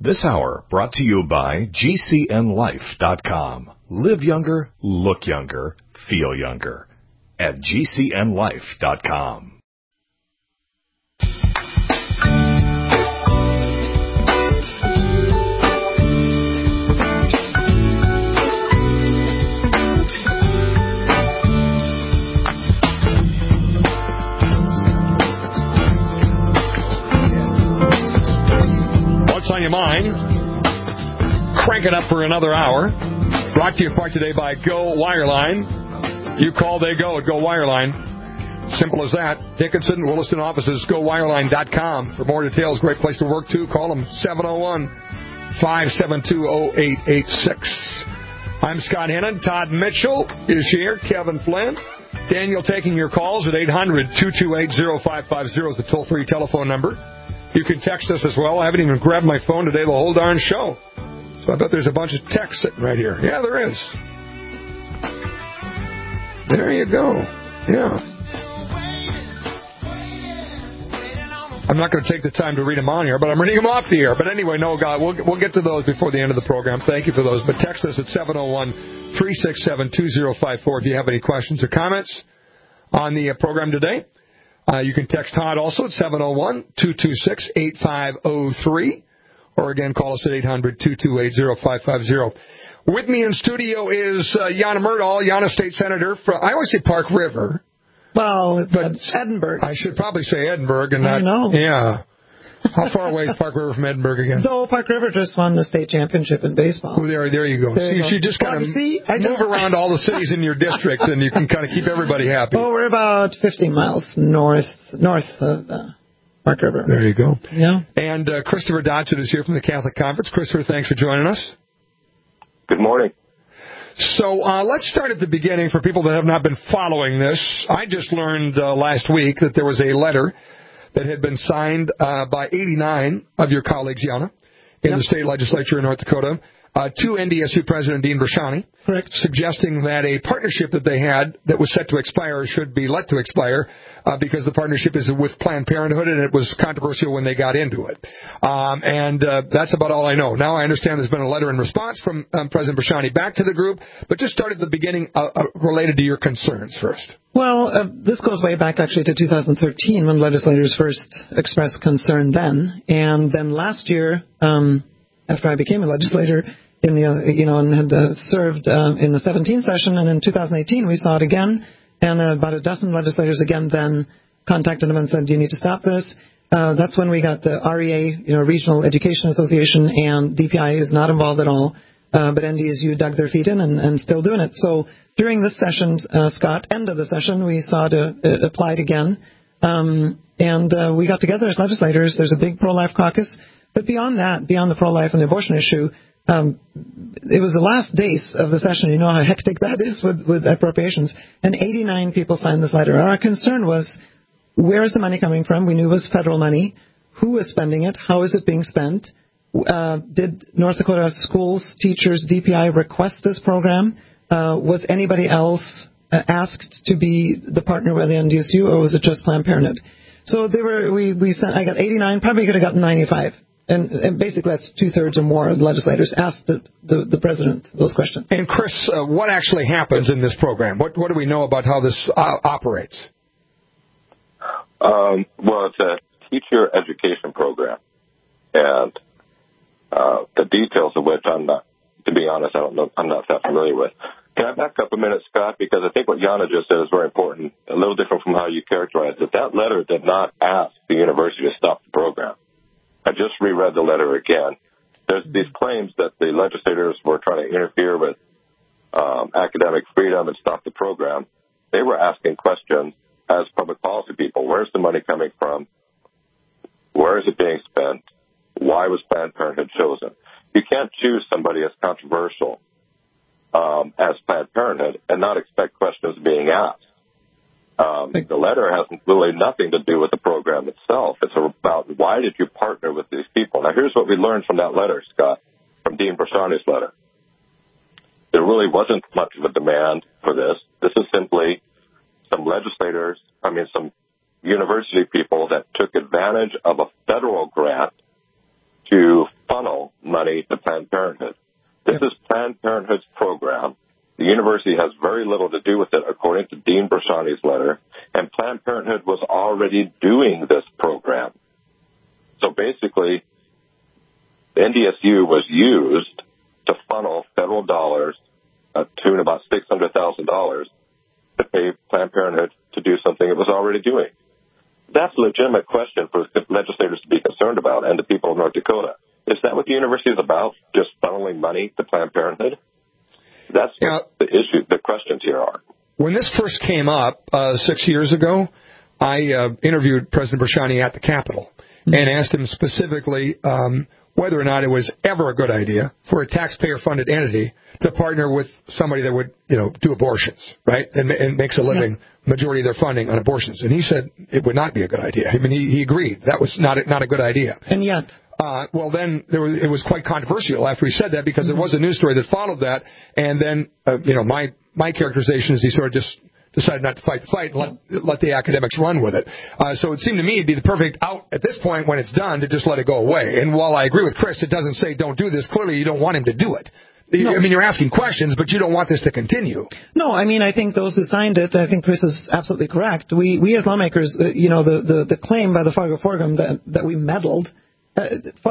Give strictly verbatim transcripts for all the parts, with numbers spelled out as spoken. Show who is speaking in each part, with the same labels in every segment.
Speaker 1: This hour brought to you by G C N life dot com. Live younger, look younger, feel younger at G C N life dot com.
Speaker 2: On your mind, crank it up for another hour. Brought to you in part today by Go Wireline. You call, they go at Go Wireline. Simple as that. Dickinson, Williston offices, go wireline dot com. For more details, great place to work too. Call them seven oh one, five seven two, oh eight eight six. I'm Scott Hennon. Todd Mitchell is here. Kevin Flynn. Daniel taking your calls at eight hundred, two two eight, oh five five oh is the toll-free telephone number. You can text us as well. I haven't even grabbed my phone today the whole darn show. So I bet there's a bunch of text sitting right here. Yeah, there is. There you go. Yeah. I'm not going to take the time to read them on here, but I'm reading them off the air. But anyway, no, God, we'll, we'll get to those before the end of the program. Thank you for those. But text us at seven oh one, three six seven, two oh five four if you have any questions or comments on the uh, program today. Uh, you can text Todd also at seven oh one, two two six, eight five oh three. Or again, call us at eight hundred, two two eight, oh five five oh. With me in studio is uh, Jana Myrdal, Jana State Senator. From, I always say Park River.
Speaker 3: Well, it's
Speaker 2: but
Speaker 3: Edinburgh.
Speaker 2: I should probably say Edinburgh. And
Speaker 3: I
Speaker 2: not,
Speaker 3: know.
Speaker 2: Yeah. How far away is Park River from Edinburgh again?
Speaker 3: So Park River just won the state championship in baseball.
Speaker 2: Oh, there, there you go.
Speaker 3: There
Speaker 2: see,
Speaker 3: you go.
Speaker 2: you just kind
Speaker 3: well,
Speaker 2: of
Speaker 3: see, I
Speaker 2: move around all the cities in your district, and you can kind of keep everybody happy.
Speaker 3: Oh, we're about fifteen miles north north of uh, Park River.
Speaker 2: There you go.
Speaker 3: Yeah.
Speaker 2: And uh, Christopher Dodson is here from the Catholic Conference. Christopher, thanks for joining us.
Speaker 4: Good morning.
Speaker 2: So uh, let's start at the beginning for people that have not been following this. I just learned uh, last week that there was a letter that had been signed uh, by eighty-nine of your colleagues, Jana, in
Speaker 3: yep.
Speaker 2: the state legislature in North Dakota, uh, to N D S U President Dean Brashani,
Speaker 3: correct,
Speaker 2: suggesting that a partnership that they had that was set to expire should be let to expire uh, because the partnership is with Planned Parenthood, and it was controversial when they got into it. Um, and uh, that's about all I know. Now I understand there's been a letter in response from um, President Brashani back to the group, but just start at the beginning uh, uh, related to your concerns first.
Speaker 3: Well, uh, this goes way back actually to two thousand thirteen when legislators first expressed concern then. And then last year, um, after I became a legislator, in the, uh, you know, and had uh, served uh, in the seventeenth session, and in two thousand eighteen we saw it again, and uh, about a dozen legislators again then contacted him and said, you need to stop this. Uh, that's when we got the R E A, you know, Regional Education Association, and D P I is not involved at all, uh, but N D S U dug their feet in and, and still doing it. So during this session, uh, Scott, end of the session, we saw it uh, applied again, um, and uh, we got together as legislators. There's a big pro-life caucus, but beyond that, beyond the pro-life and the abortion issue, Um, it was the last days of the session. You know how hectic that is with, with appropriations. And eighty-nine people signed this letter. Our concern was, where is the money coming from? We knew it was federal money. Who is spending it? How is it being spent? Uh, did North Dakota schools, teachers, D P I request this program? Uh, was anybody else uh, asked to be the partner with the N D S U, or was it just Planned Parenthood? So they were. We, we sent. I got eighty-nine. Probably could have gotten ninety-five. And, and basically, that's two-thirds or more of the legislators asked the, the, the president those questions.
Speaker 2: And, Chris, uh, what actually happens in this program? What, what do we know about how this uh, operates?
Speaker 4: Um, well, it's a teacher education program, and uh, the details of which I'm not, to be honest, I don't know, I'm not that familiar with. Can I back up a minute, Scott? Because I think what Jana just said is very important, a little different from how you characterized it. That letter did not ask the university to stop the program. I just reread the letter again. There's these claims that the legislators were trying to interfere with um, academic freedom and stop the program. They were asking questions as public policy people. Where's the money coming from? Where is it being spent? Why was Planned Parenthood chosen? You can't choose somebody as controversial um, as Planned Parenthood and not expect questions being asked. Um, the letter has really nothing to do with the program itself. It's about why did you partner with these people. Now, here's what we learned from that letter, Scott, from Dean Brashani's letter. There really wasn't much of a demand for this. This is simply some legislators, I mean, some university people that took advantage of a federal grant to funnel money to Planned Parenthood. This is Planned Parenthood's program. The university has very little to do with it, according to Dean Brashani's letter, and Planned Parenthood was already doing this program. So basically, N D S U was used to funnel federal dollars uh, to about six hundred thousand dollars to pay Planned Parenthood to do something it was already doing. That's a legitimate question for legislators to be concerned about and the people of North Dakota. Is that what the university is about, just funneling money to Planned Parenthood? That's
Speaker 2: yeah.
Speaker 4: what the issue, the questions here are.
Speaker 2: When this first came up uh, six years ago, I uh, interviewed President Brashani at the Capitol mm-hmm. and asked him specifically um, whether or not it was ever a good idea for a taxpayer-funded entity to partner with somebody that would, you know, do abortions, right, and, and makes a living, yeah. majority of their funding on abortions. And he said it would not be a good idea. I mean, he, he agreed that was not a, not a good idea.
Speaker 3: And yet,
Speaker 2: uh, well, then there was, it was quite controversial after he said that because mm-hmm. there was a news story that followed that, and then, uh, you know, my my characterization is he sort of just decided not to fight the fight and let, let the academics run with it. Uh, so it seemed to me to be the perfect out at this point when it's done to just let it go away. And while I agree with Chris, it doesn't say don't do this. Clearly, you don't want him to do it. No. I mean, you're asking questions, but you don't want this to continue.
Speaker 3: No, I mean, I think those who signed it, I think Chris is absolutely correct. We, we as lawmakers, uh, you know, the, the, the claim by the Fargo Forum that, that we meddled, uh,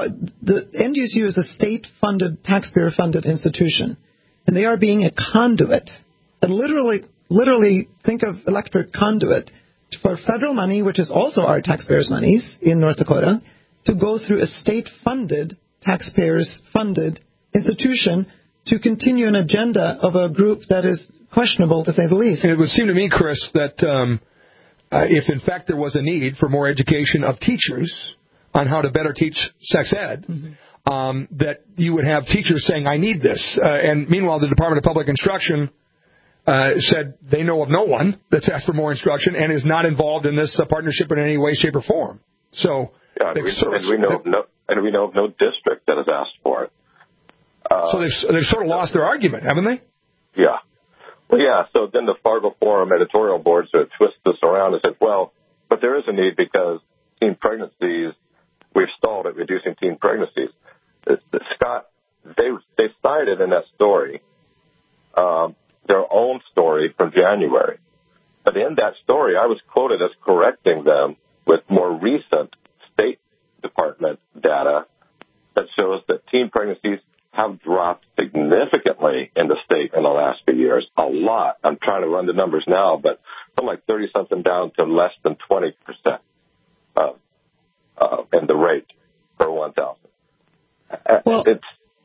Speaker 3: the N D S U is a state-funded, taxpayer-funded institution, and they are being a conduit, and literally, literally think of electric conduit for federal money, which is also our taxpayers' monies in North Dakota, to go through a state-funded, taxpayers-funded institution to continue an agenda of a group that is questionable, to say the least.
Speaker 2: And it would seem to me, Chris, that um, uh, if in fact there was a need for more education of teachers on how to better teach sex ed, mm-hmm. um, that you would have teachers saying, I need this. Uh, and meanwhile, the Department of Public Instruction uh, said they know of no one that's asked for more instruction and is not involved in this uh, partnership in any way, shape, or form. So,
Speaker 4: yeah, and, we, sort of, and we know of no, and we know of no district that has asked for it. Uh,
Speaker 2: so they've, they've sort of lost their argument, haven't they?
Speaker 4: Yeah. Well, yeah, so then the Fargo Forum editorial board sort of twists this around and said, well, but there is a need because teen pregnancies, we've stalled at reducing teen pregnancies. It's, it's Scott, they they cited in that story um, their own story from January. But in that story, I was quoted as correcting them with more recent State Department data that shows that teen pregnancies have dropped significantly in the state in the last few years. A lot. I'm trying to run the numbers now, but from like thirty-something down to less than twenty percent uh, uh, in the rate per one thousand.
Speaker 3: Well,
Speaker 4: it's,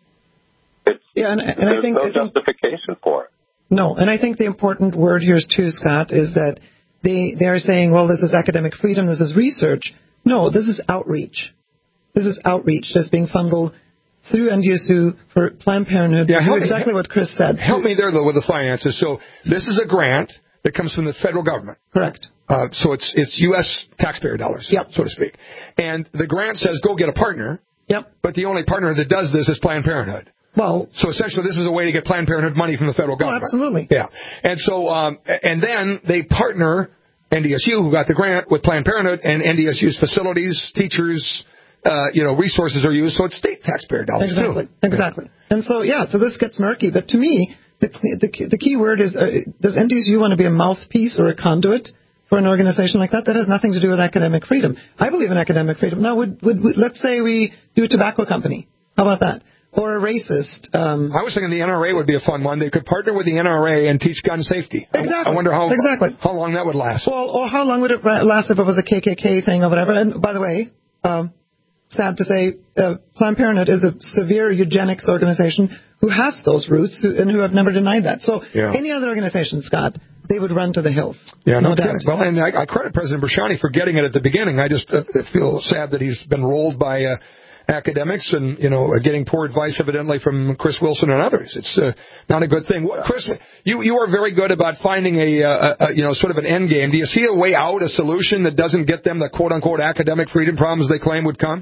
Speaker 4: it's,
Speaker 3: yeah, and, and
Speaker 4: there's
Speaker 3: I think,
Speaker 4: no
Speaker 3: I think,
Speaker 4: justification for it.
Speaker 3: No, and I think the important word here is too, Scott, is that they, they are saying, well, this is academic freedom, this is research. No, this is outreach. This is outreach that's being funneled through N D S U for Planned Parenthood.
Speaker 2: Yeah,
Speaker 3: do exactly what Chris said.
Speaker 2: Help me there, though, with the finances. So this is a grant that comes from the federal government.
Speaker 3: Correct.
Speaker 2: Uh, so it's it's U S taxpayer dollars,
Speaker 3: yep.
Speaker 2: so to speak. And the grant says go get a partner.
Speaker 3: Yep.
Speaker 2: But the only partner that does this is Planned Parenthood.
Speaker 3: Well,
Speaker 2: so essentially, this is a way to get Planned Parenthood money from the federal government.
Speaker 3: Oh, absolutely.
Speaker 2: Yeah. And so, um, and then they partner N D S U, who got the grant, with Planned Parenthood, and N D S U's facilities, teachers, uh, you know, resources are used. So it's state taxpayer dollars.
Speaker 3: Exactly.
Speaker 2: Too.
Speaker 3: Exactly. Yeah. And so, yeah, so this gets murky. But to me, the the, the key word is: uh, does N D S U want to be a mouthpiece or a conduit for an organization like that? That has nothing to do with academic freedom. I believe in academic freedom. Now, would, would, would let's say we do a tobacco company. How about that? Or a racist. Um,
Speaker 2: I was thinking the N R A would be a fun one. They could partner with the N R A and teach gun safety.
Speaker 3: Exactly.
Speaker 2: I, I wonder how
Speaker 3: exactly.
Speaker 2: how long that would last.
Speaker 3: Well, or how long would it last if it was a K K K thing or whatever? And by the way, um, sad to say, uh, Planned Parenthood is a severe eugenics organization who has those roots who, and who have never denied that. So
Speaker 2: yeah.
Speaker 3: any other organization, Scott, they would run to the hills.
Speaker 2: Yeah, no,
Speaker 3: no doubt.
Speaker 2: Well, and I, I credit President Brashani for getting it at the beginning. I just uh, feel sad that he's been rolled by uh, academics and, you know, getting poor advice evidently from Chris Wilson and others. It's uh, not a good thing. Chris, you you are very good about finding a, a, a, you know, sort of an end game. Do you see a way out, a solution that doesn't get them the quote-unquote academic freedom problems they claim would come?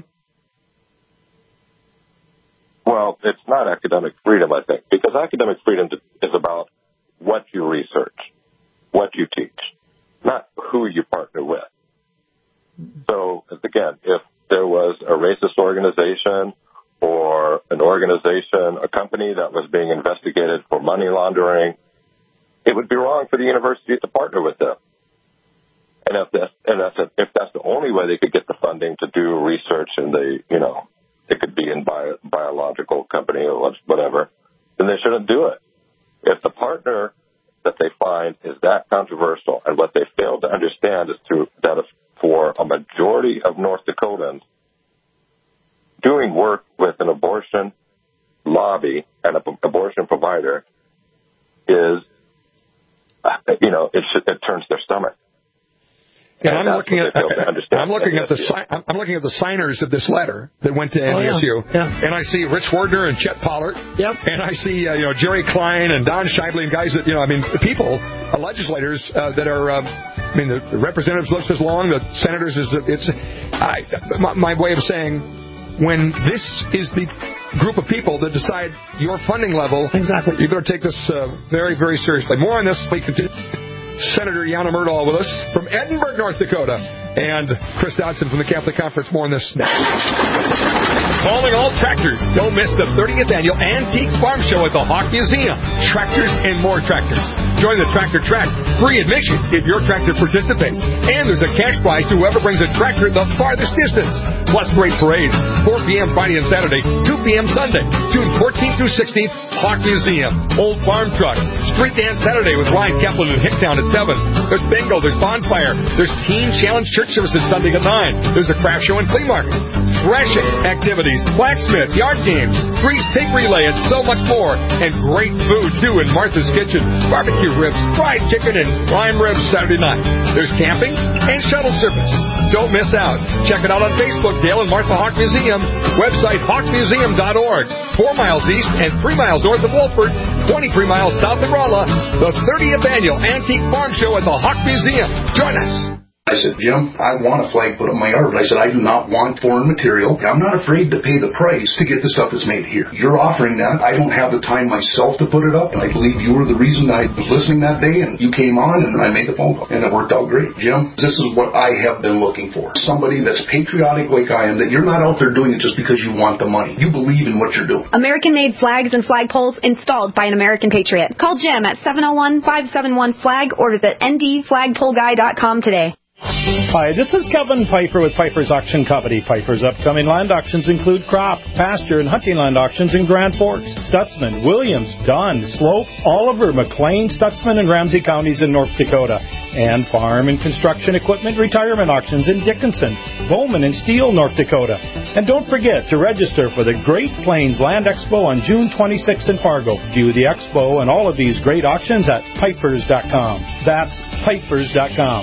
Speaker 4: Well, it's not academic freedom, I think, because academic freedom is about what you research, what you teach, not who you partner with. So, again, if there was a racist organization or an organization, a company that was being investigated for money laundering, it would be wrong for the university to partner with them. And if that's, and that's a, if that's the only way they could get the funding to do research, and they, you know, it could be in bio, biological company or whatever, then they shouldn't do it. If the partner that they find is that controversial, and what they fail to understand is through that for a majority of North Dakotans, doing work with an abortion lobby and an abortion provider is, you know, it, it turns their stomach.
Speaker 2: And, and I'm looking at I'm looking at the I'm looking at the signers of this letter that went to N D S U, oh, yeah. Yeah. And I see Rich Wardner and Chet Pollard,
Speaker 3: yep.
Speaker 2: And I see uh, you know Jerry Klein and Don Scheidle and guys that you know I mean people, uh, legislators uh, that are uh, I mean the representatives list is long, the senators is it's I, my, my way of saying when this is the group of people that decide your funding level,
Speaker 3: exactly,
Speaker 2: you better take this uh, very very seriously. More on this. We continue. Senator Yana Myrdal with us from Edinburgh, North Dakota, and Chris Dodson from the Catholic Conference. More on this next. Calling all tractors. Don't miss the thirtieth Annual Antique Farm Show at the Hawk Museum. Tractors and more tractors. Join the Tractor Track. Free admission if your tractor participates. And there's a cash prize to whoever brings a tractor the farthest distance. Plus great parades. four p.m. Friday and Saturday, two p.m. Sunday. June fourteenth through sixteenth, Hawk Museum. Old farm trucks. Street dance Saturday with Ryan Kaplan in Hicktown at seven. There's bingo. There's bonfire. There's Teen Challenge Church services Sunday at nine. There's a craft show and flea market. Threshing activities, blacksmith, yard games, grease pig relay, and so much more. And great food, too, in Martha's Kitchen. Barbecue ribs, fried chicken, and prime ribs Saturday night. There's camping and shuttle service. Don't miss out. Check it out on Facebook, Dale and Martha Hawk Museum. Website, hawk museum dot org. Four miles east and three miles north of Wolford. twenty-three miles south of Rolla. The thirtieth Annual Antique Farm Show at the Hawk Museum. Join us.
Speaker 5: I said, Jim, I want a flag put on my yard. I said, I do not want foreign material. I'm not afraid to pay the price to get the stuff that's made here. You're offering that. I don't have the time myself to put it up, and I believe you were the reason I was listening that day, and you came on, and I made the phone call, and it worked out great. Jim, this is what I have been looking for. Somebody that's patriotic like I am, that you're not out there doing it just because you want the money. You believe in what you're doing.
Speaker 6: American-made flags and flagpoles installed by an American patriot. Call Jim at seven oh one, five seven one, FLAG or visit n d flagpole guy dot com today.
Speaker 7: Hi, this is Kevin Pfeiffer with Pfeiffer's Auction Company. Pfeiffer's upcoming land auctions include crop, pasture, and hunting land auctions in Grand Forks, Stutzman, Williams, Dunn, Slope, Oliver, McLean, Stutzman, and Ramsey counties in North Dakota, and farm and construction equipment retirement auctions in Dickinson, Bowman, and Steele, North Dakota. And don't forget to register for the Great Plains Land Expo on June twenty-sixth in Fargo. View the expo and all of these great auctions at pipers dot com. That's pipers dot com.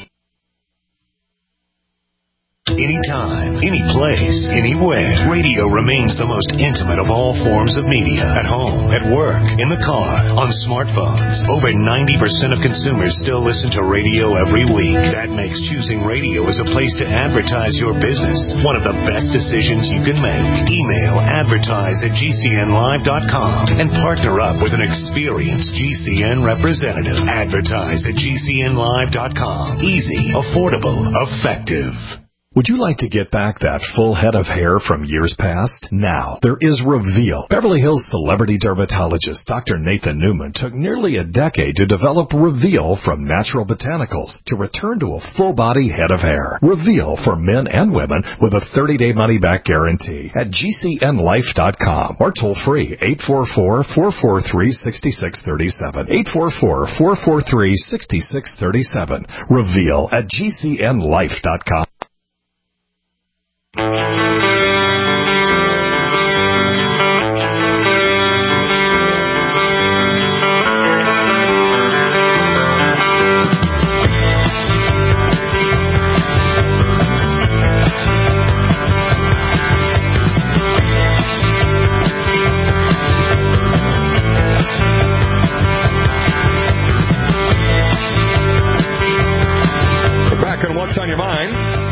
Speaker 8: Anytime, any place, anywhere. Radio remains the most intimate of all forms of media. At home, at work, in the car, on smartphones. Over ninety percent of consumers still listen to radio every week. That makes choosing radio as a place to advertise your business one of the best decisions you can make. Email advertise at g c n live dot com and partner up with an experienced G C N representative. Advertise at g c n live dot com. Easy, affordable, effective.
Speaker 1: Would you like to get back that full head of hair from years past? Now, there is Reveal. Beverly Hills celebrity dermatologist Doctor Nathan Newman took nearly a decade to develop Reveal from natural botanicals to return to a full-body head of hair. Reveal for men and women with a thirty-day money-back guarantee at g c n life dot com or toll-free eight four four, four four three, six six three seven, eight four four, four four three, six six three seven. Reveal at g c n life dot com.
Speaker 2: We're back on What's on Your Mind.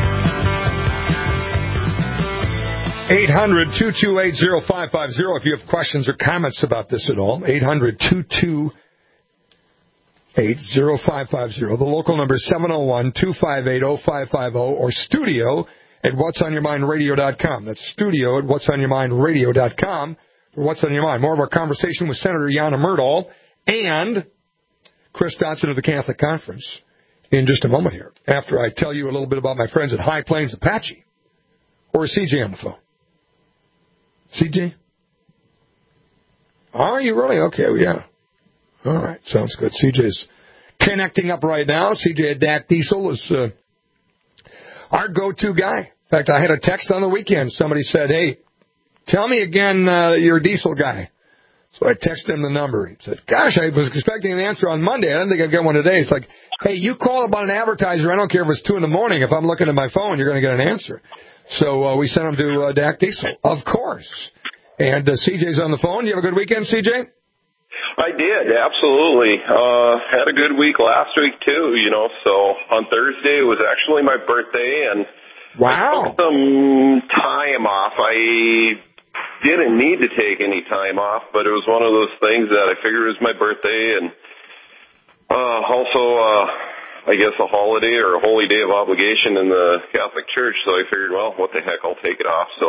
Speaker 2: eight hundred, two two eight, oh five five oh if you have questions or comments about this at all. eight hundred, two two eight, oh five five oh. The local number is seven oh one, two five eight, oh five five oh or studio at what's on your mind radio dot com. That's studio at what's on your mind radio dot com for What's on Your Mind. More of our conversation with Senator Jana Myrdal and Chris Dotson of the Catholic Conference in just a moment here, after I tell you a little bit about my friends at High Plains Apache. Or is C J on the phone? C J? Are you really? Okay, well, yeah. All right, sounds good. C J's connecting up right now. C J at D A C Diesel is uh, our go-to guy. In fact, I had a text on the weekend. Somebody said, hey, tell me again uh, you're a diesel guy. So I texted him the number. He said, gosh, I was expecting an answer on Monday. I didn't think I'd get one today. It's like, hey, you call about an advertiser. I don't care if it's two in the morning. If I'm looking at my phone, you're going to get an answer. So uh, we sent him to uh, D A C Diesel, of course. And uh, C J's on the phone. You have a good weekend, C J?
Speaker 4: I did, absolutely. Uh, had a good week last week, too, you know. So on Thursday, it was actually my birthday, and
Speaker 2: wow.
Speaker 4: I took some time off. I didn't need to take any time off, but it was one of those things that I figured it was my birthday, and uh, also, uh, I guess, a holiday or a holy day of obligation in the Catholic Church. So I figured, well, what the heck, I'll take it off. So,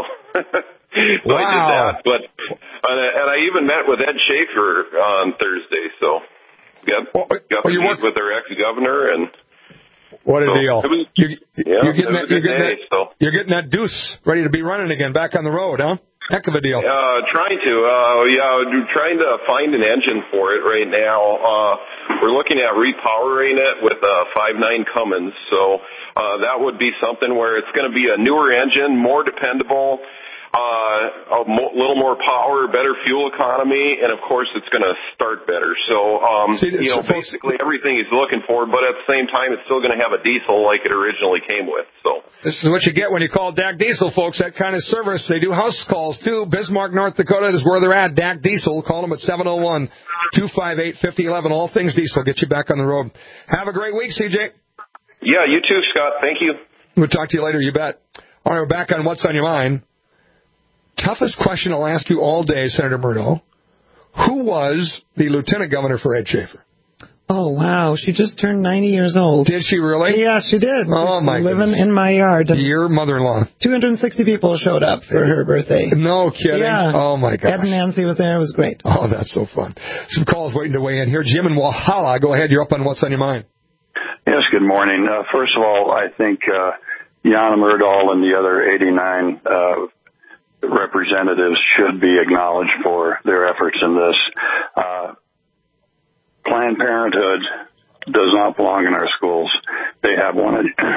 Speaker 4: so
Speaker 2: wow.
Speaker 4: I did that. But and I, and I even met with Ed Schaefer on Thursday. So got
Speaker 2: well,
Speaker 4: got
Speaker 2: well,
Speaker 4: to meet
Speaker 2: work-
Speaker 4: with their ex-governor, and
Speaker 2: what a
Speaker 4: so
Speaker 2: deal!
Speaker 4: Was,
Speaker 2: you,
Speaker 4: yeah,
Speaker 2: you're getting that, you're getting
Speaker 4: day,
Speaker 2: that,
Speaker 4: so.
Speaker 2: you're getting that deuce ready to be running again, back on the road, huh? Heck of a deal.
Speaker 4: Uh, trying to, uh, yeah, trying to find an engine for it right now. Uh, we're looking at repowering it with a five nine Cummins, so uh, that would be something where it's going to be a newer engine, more dependable, uh, a mo- little more power, better fuel economy, and of course it's going to start better. So, um,
Speaker 2: See,
Speaker 4: you know,
Speaker 2: so
Speaker 4: basically everything he's looking for, but at the same time it's still going to have a diesel like it originally came with. So
Speaker 2: this is what you get when you call D A C Diesel, folks. That kind of service. They do house calls too. Bismarck, North Dakota is where they're at. D A C Diesel. Call them at seven oh one, two five eight, five oh one one. All things diesel. Get you back on the road. Have a great week, C J.
Speaker 4: Yeah, you too, Scott. Thank you.
Speaker 2: We'll talk to you later. You bet. All right, we're back on What's on Your Mind. Toughest question I'll ask you all day, Senator Myrdal. Who was the lieutenant governor for Ed Schaefer?
Speaker 3: Oh, wow. She just turned ninety years old.
Speaker 2: Did she really?
Speaker 3: Yes, she did.
Speaker 2: Oh, my
Speaker 3: Living
Speaker 2: goodness.
Speaker 3: in my yard.
Speaker 2: Your mother-in-law.
Speaker 3: two hundred sixty people showed up for her birthday.
Speaker 2: No kidding.
Speaker 3: Yeah.
Speaker 2: Oh, my gosh.
Speaker 3: Ed and Nancy was there. It was great.
Speaker 2: Oh, that's so fun. Some calls waiting to weigh in here. Jim in Walhalla, go ahead. You're up on What's on Your Mind.
Speaker 9: Yes, good morning. Uh, first of all, I think uh, Jana Myrdal and the other eighty-nine uh, representatives should be acknowledged for their efforts in this. Uh, Planned Parenthood does not belong in our schools. They have one,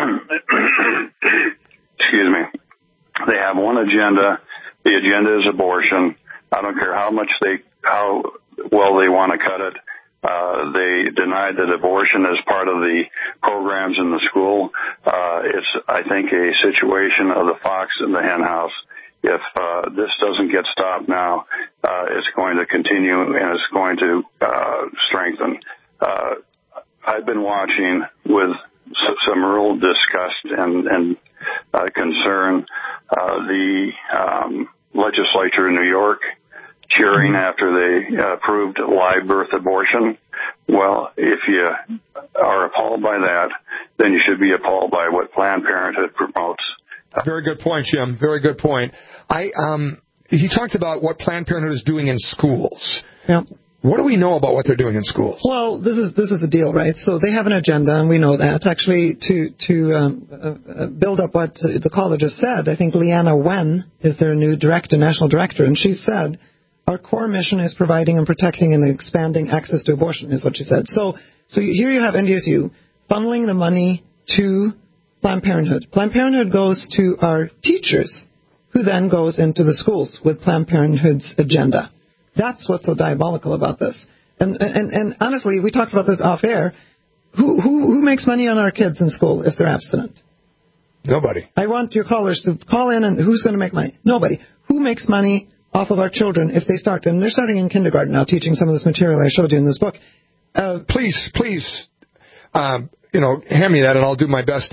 Speaker 9: excuse me, they have one agenda. The agenda is abortion. I don't care how much they, how well they want to cut it. Uh, they denied that abortion is part of the programs in the school. Uh, it's, I think, a situation of the fox in the hen house. If uh, this doesn't get stopped now, uh, it's going to continue and it's going to uh, strengthen. Uh, I've been watching with some real disgust and, and uh, concern uh, the um, legislature in New York cheering after they uh, approved live birth abortion. Well, if you are appalled by that, then you should be appalled by what Planned Parenthood promotes.
Speaker 2: Very good point, Jim. Very good point. I um, he talked about what Planned Parenthood is doing in schools.
Speaker 3: Yeah.
Speaker 2: What do we know about what they're doing in schools?
Speaker 3: Well, this is this is the deal, right? So they have an agenda, and we know that. Actually, to to um, uh, build up what the caller just said, I think Leanna Wen is their new director, national director, and she said, our core mission is providing and protecting and expanding access to abortion, is what she said. So, so here you have N D S U funneling the money to Planned Parenthood. Planned Parenthood goes to our teachers, who then goes into the schools with Planned Parenthood's agenda. That's what's so diabolical about this. And and, and honestly, we talked about this off air. Who, who who makes money on our kids in school if they're abstinent?
Speaker 2: Nobody.
Speaker 3: I want your callers to call in, and who's going to make money? Nobody. Who makes money off of our children if they start? And they're starting in kindergarten now, teaching some of this material I showed you in this book.
Speaker 2: Uh, please, please, um, you know, hand me that, and I'll do my best to,
Speaker 3: yeah.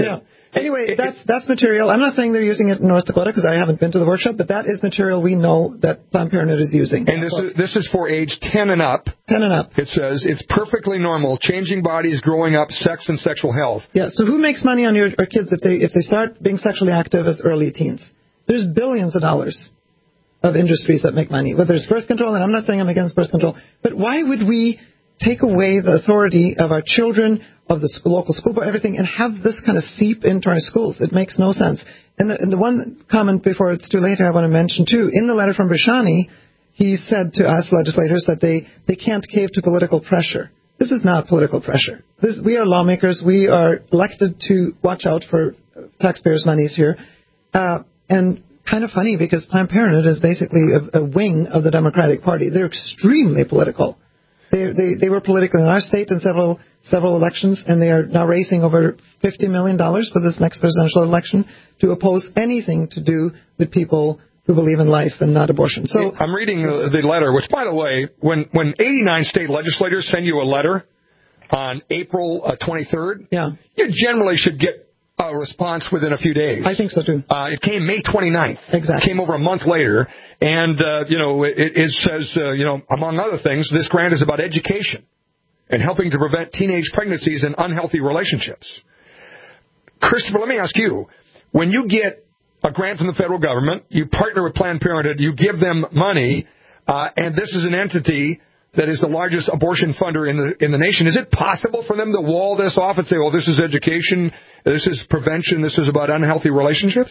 Speaker 3: Anyway, that's that's material. I'm not saying they're using it in North Dakota because I haven't been to the workshop, but that is material we know that Planned Parenthood is using.
Speaker 2: And this is this is for age ten and up.
Speaker 3: ten and up.
Speaker 2: It says it's perfectly normal, changing bodies, growing up, sex and sexual health.
Speaker 3: Yeah. So who makes money on your, your kids if they if they start being sexually active as early teens? There's billions of dollars of industries that make money, whether it's birth control, and I'm not saying I'm against birth control, but why would we take away the authority of our children, of the school, local school board, everything, and have this kind of seep into our schools? It makes no sense. And the, and the one comment before it's too late I want to mention, too, in the letter from Bashani, he said to us legislators that they, they can't cave to political pressure. This is not political pressure. This, we are lawmakers. We are elected to watch out for taxpayers' monies here. Uh, and kind of funny because Planned Parenthood is basically a, a wing of the Democratic Party. They're extremely political. They, they, they were political in our state in several several elections, and they are now raising over fifty million dollars for this next presidential election to oppose anything to do with people who believe in life and not abortion. So
Speaker 2: I'm reading the letter, which, by the way, when, when eighty-nine state legislators send you a letter on April uh, twenty-third,
Speaker 3: yeah.
Speaker 2: you generally should get a response within a few days.
Speaker 3: I think so, too.
Speaker 2: Uh, it came May twenty-ninth.
Speaker 3: Exactly.
Speaker 2: It came over a month later. And, uh, you know, it, it says, uh, you know, among other things, this grant is about education and helping to prevent teenage pregnancies and unhealthy relationships. Christopher, let me ask you, when you get a grant from the federal government, you partner with Planned Parenthood, you give them money, uh, and this is an entity that is the largest abortion funder in the in the nation. Is it possible for them to wall this off and say, well, this is education, this is prevention, this is about unhealthy relationships?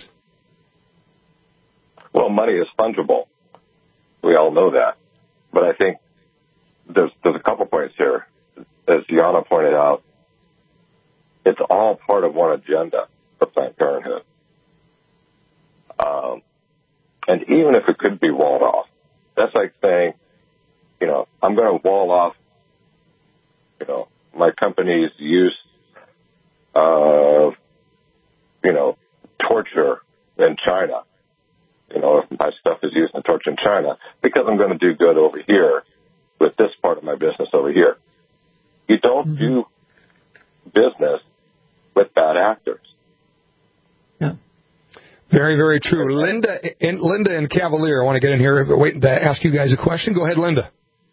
Speaker 4: Well, money is fungible. We all know that. But I think there's there's a couple points here. As Gianna pointed out, it's all part of one agenda for Planned Parenthood. Um, and even if it could be walled off, that's like saying, you know, I'm going to wall off, you know, my company's use of, you know, torture in China. You know, if my stuff is used in torture in China, because I'm going to do good over here with this part of my business over here. You don't mm-hmm. do business with bad actors.
Speaker 3: Yeah.
Speaker 2: Very, very true. Linda and Linda and Cavalier, I want to get in here, waiting to ask you guys a question. Go ahead, Linda.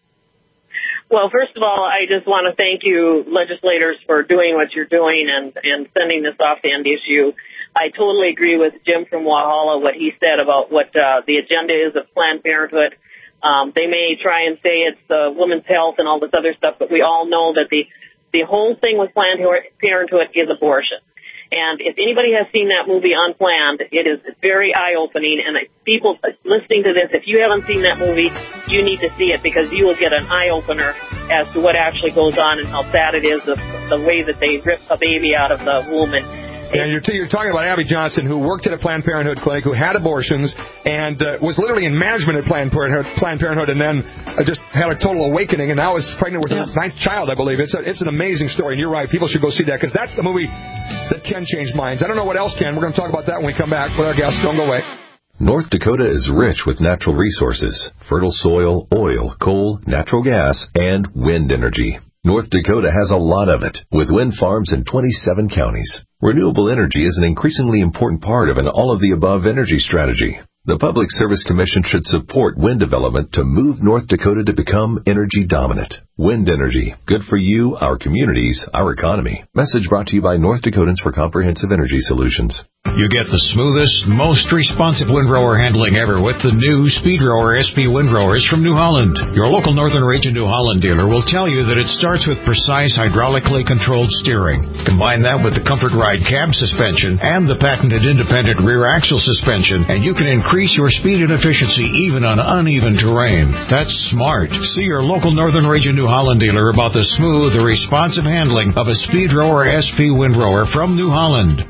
Speaker 10: Well, first of all, I just want to thank you, legislators, for doing what you're doing and, and sending this off to end issue. I totally agree with Jim from Walhalla, what he said about what uh, the agenda is of Planned Parenthood. Um, they may try and say it's uh, women's health and all this other stuff, but we all know that the, the whole thing with Planned Parenthood is abortion. And if anybody has seen that movie Unplanned, it is very eye-opening. And people listening to this, if you haven't seen that movie, you need to see it because you will get an eye-opener as to what actually goes on and how sad it is, the, the way that they rip a baby out of the womb. And
Speaker 2: Yeah, you're, t- you're talking about Abby Johnson, who worked at a Planned Parenthood clinic, who had abortions, and uh, was literally in management at Planned Parenthood, Planned Parenthood and then uh, just had a total awakening, and now is pregnant with yeah. her ninth child, I believe. It's a, it's an amazing story, and you're right. People should go see that, because that's the movie that can change minds. I don't know what else can. We're going to talk about that when we come back with our guests. Don't go away.
Speaker 11: North Dakota is rich with natural resources, fertile soil, oil, coal, natural gas, and wind energy. North Dakota has a lot of it, with wind farms in twenty-seven counties. Renewable energy is an increasingly important part of an all-of-the-above energy strategy. The Public Service Commission should support wind development to move North Dakota to become energy dominant. Wind energy. Good for you, our communities, our economy. Message brought to you by North Dakotans for Comprehensive Energy Solutions.
Speaker 12: You get the smoothest, most responsive windrower handling ever with the new Speedrower S P windrowers from New Holland. Your local Northern Region New Holland dealer will tell you that it starts with precise hydraulically controlled steering. Combine that with the Comfort Ride cab suspension and the patented independent rear axle suspension, and you can increase your speed and efficiency even on uneven terrain. That's smart. See your local Northern Region New Holland dealer about the smooth, responsive handling of a Speedrower S P windrower from New Holland.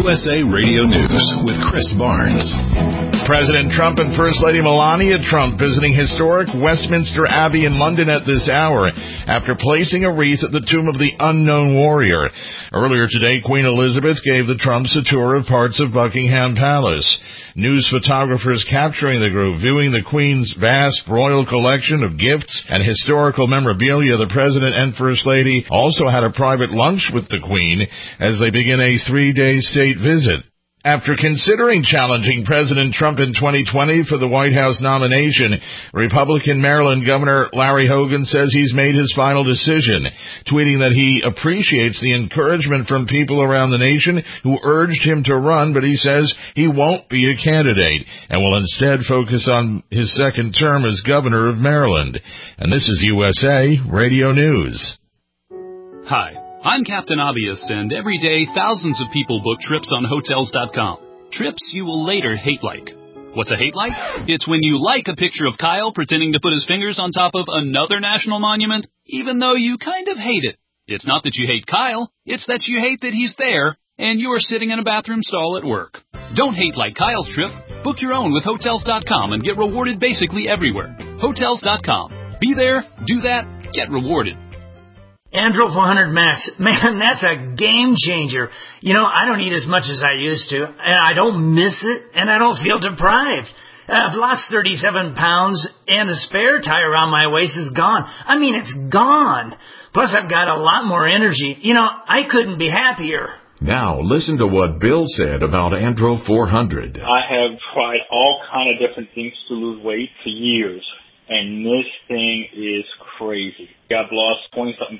Speaker 13: U S A Radio News with Chris Barnes.
Speaker 14: President Trump and First Lady Melania Trump visiting historic Westminster Abbey in London at this hour after placing a wreath at the tomb of the unknown warrior. Earlier today, Queen Elizabeth gave the Trumps a tour of parts of Buckingham Palace. News photographers capturing the group, viewing the Queen's vast royal collection of gifts and historical memorabilia. The President and First Lady also had a private lunch with the Queen as they begin a three-day state visit. After considering challenging President Trump in twenty twenty for the White House nomination, Republican Maryland Governor Larry Hogan says he's made his final decision, tweeting that he appreciates the encouragement from people around the nation who urged him to run, but he says he won't be a candidate and will instead focus on his second term as governor of Maryland. And this is U S A Radio News.
Speaker 15: Hi. I'm Captain Obvious, and every day thousands of people book trips on Hotels dot com. Trips you will later hate like. What's a hate like? It's when you like a picture of Kyle pretending to put his fingers on top of another national monument, even though you kind of hate it. It's not that you hate Kyle, it's that you hate that he's there, and you're sitting in a bathroom stall at work. Don't hate like Kyle's trip. Book your own with Hotels dot com and get rewarded basically everywhere. Hotels dot com. Be there, do that, get rewarded.
Speaker 16: Andro four hundred Max, man, that's a game changer. You know, I don't eat as much as I used to, and I don't miss it, and I don't feel deprived. I've lost thirty-seven pounds, and the spare tie around my waist is gone. I mean, it's gone. Plus, I've got a lot more energy. You know, I couldn't be happier.
Speaker 17: Now, listen to what Bill said about Andro four hundred.
Speaker 18: I have tried all kind of different things to lose weight for years, and this thing is crazy. I've lost twenty-something.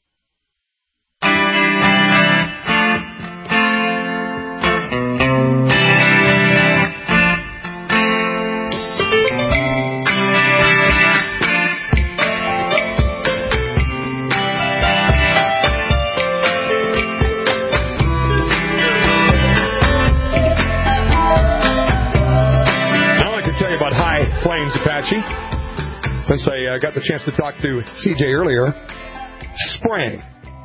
Speaker 2: Plains Apache. Since I uh, got the chance to talk to C J earlier, spring.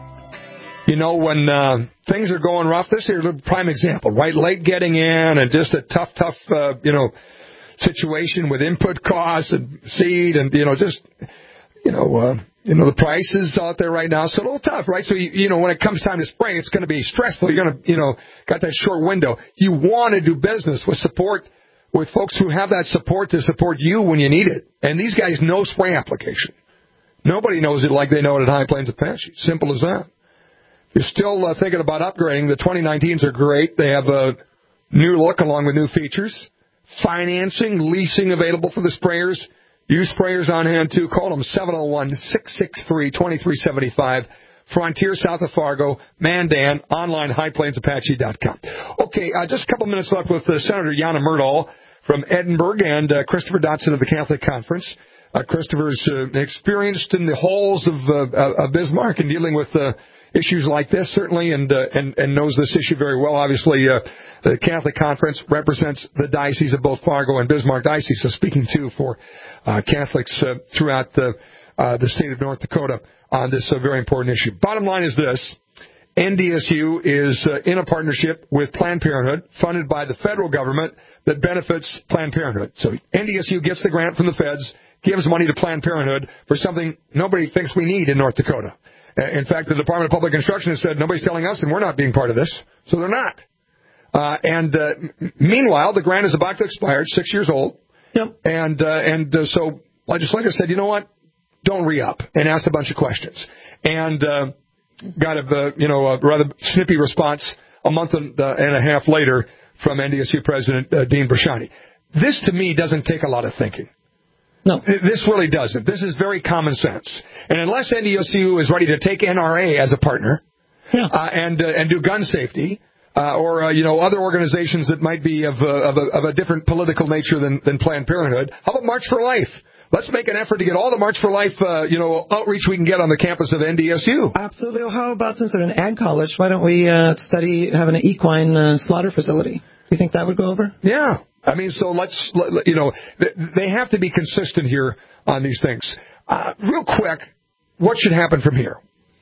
Speaker 2: You know, when uh, things are going rough, this is a prime example, right? Late getting in and just a tough, tough, uh, you know, situation with input costs and seed and, you know, just, you know, uh, you know, the prices out there right now, so a little tough, right? So, you, you know, when it comes time to spring, it's going to be stressful. You're going to, you know, got that short window. You want to do business with support, with folks who have that support to support you when you need it. And these guys know spray application. Nobody knows it like they know it at High Plains Apache. Simple as that. If you're still uh, thinking about upgrading, the twenty nineteens are great. They have a new look along with new features. Financing, leasing available for the sprayers. Use sprayers on hand, too. Call them seven oh one, six six three, two three seven five. Frontier, south of Fargo, Mandan, online, high plains apache dot com. Okay, uh, just a couple minutes left with uh, Senator Jana Myrdal from Edinburgh and uh, Christopher Dotson of the Catholic Conference. Uh, Christopher's uh, experienced in the halls of, uh, of Bismarck and dealing with uh, issues like this, certainly, and, uh, and and knows this issue very well. Obviously, uh, the Catholic Conference represents the diocese of both Fargo and Bismarck Diocese, so speaking, too, for uh, Catholics uh, throughout the, uh, the state of North Dakota on this uh, very important issue. Bottom line is this. N D S U is uh, in a partnership with Planned Parenthood, funded by the federal government, that benefits Planned Parenthood. So N D S U gets the grant from the feds, gives money to Planned Parenthood for something nobody thinks we need in North Dakota. In fact, the Department of Public Instruction has said nobody's telling us and we're not being part of this, so they're not. Uh, and uh, m- meanwhile, the grant is about to expire. It's six years old. Yep. And, uh, and uh, so legislators said, you know what? Don't re-up, and asked a bunch of questions. And uh, got a, uh, you know, a rather snippy response a month and, uh, and a half later from N D S U President uh, Dean Brashani. This, to me, doesn't take a lot of thinking. No. This really doesn't. This is very common sense. And unless N D S U is ready to take N R A as a partner yeah. uh, and uh, and do gun safety, uh, or, uh, you know, other organizations that might be of, uh, of, a, of a different political nature than, than Planned Parenthood, how about March for Life? Let's make an effort to get all the March for Life, uh, you know, outreach we can get on the campus of N D S U.
Speaker 3: Absolutely. Well, how about, since they're an ag college, why don't we uh, study having an equine uh, slaughter facility? You think that would go over?
Speaker 2: Yeah. I mean, so let's, you know, they have to be consistent here on these things. Uh, real quick, what should happen from here?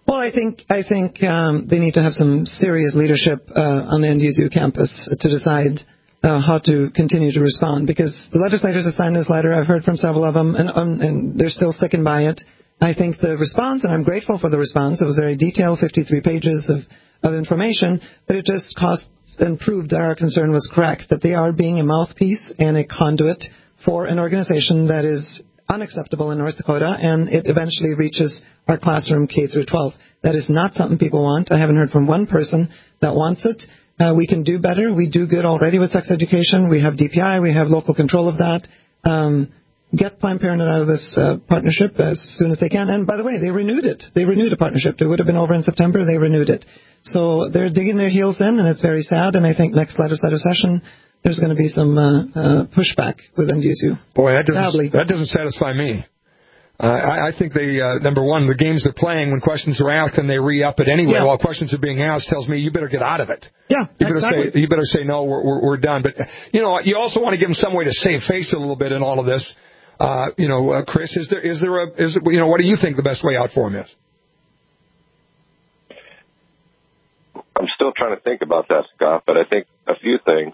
Speaker 3: Well, I think I think um, they need to have some serious leadership uh, on the N D S U campus to decide uh, how to continue to respond. Because the legislators have signed this letter. I've heard from several of them, and, um, and they're still sticking by it. I think the response, and I'm grateful for the response, it was very detailed, fifty-three pages of, of information, but it just cost and proved that our concern was correct, that they are being a mouthpiece and a conduit for an organization that is unacceptable in North Dakota, and it eventually reaches our classroom K through twelve. That is not something people want. I haven't heard from one person that wants it. Uh, we can do better. We do good already with sex education. We have D P I. We have local control of that. Um, get Planned Parenthood out of this uh, partnership as soon as they can. And by the way, they renewed it. They renewed a partnership. It would have been over in September. They renewed it. So they're digging their heels in, and it's very sad. And I think next legislative session, there's going to be some uh, uh, pushback with N D S U.
Speaker 2: Boy, that doesn't,
Speaker 3: Sadly.
Speaker 2: that doesn't satisfy me. Uh, I, I think they, uh, number one, the games they're playing when questions are asked and they re-up it anyway
Speaker 3: Yeah.
Speaker 2: while questions are being asked tells me you better get out of it.
Speaker 3: Yeah,
Speaker 2: You better
Speaker 3: exactly.
Speaker 2: say, you better say no, we're, we're, we're done. But, you know, you also want to give them some way to save face a little bit in all of this. Uh, you know, uh, Chris, is there, is there a, is, you know, what do you think the best way out for him is?
Speaker 4: I'm still trying to think about that, Scott, but I think a few things.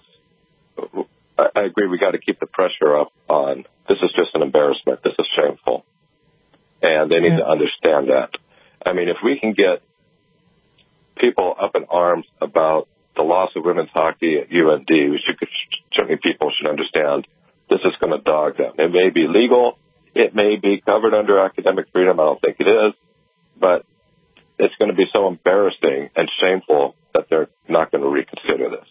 Speaker 4: I, I agree we got to keep the pressure up on this is just an embarrassment. This is shameful. And they need
Speaker 3: Yeah.
Speaker 4: to understand that. I mean, if we can get people up in arms about the loss of women's hockey at U N D, we should, certainly people should understand this is going to dog them. It may be legal. It may be covered under academic freedom. I don't think it is. But it's going to be so embarrassing and shameful that they're not going to reconsider this.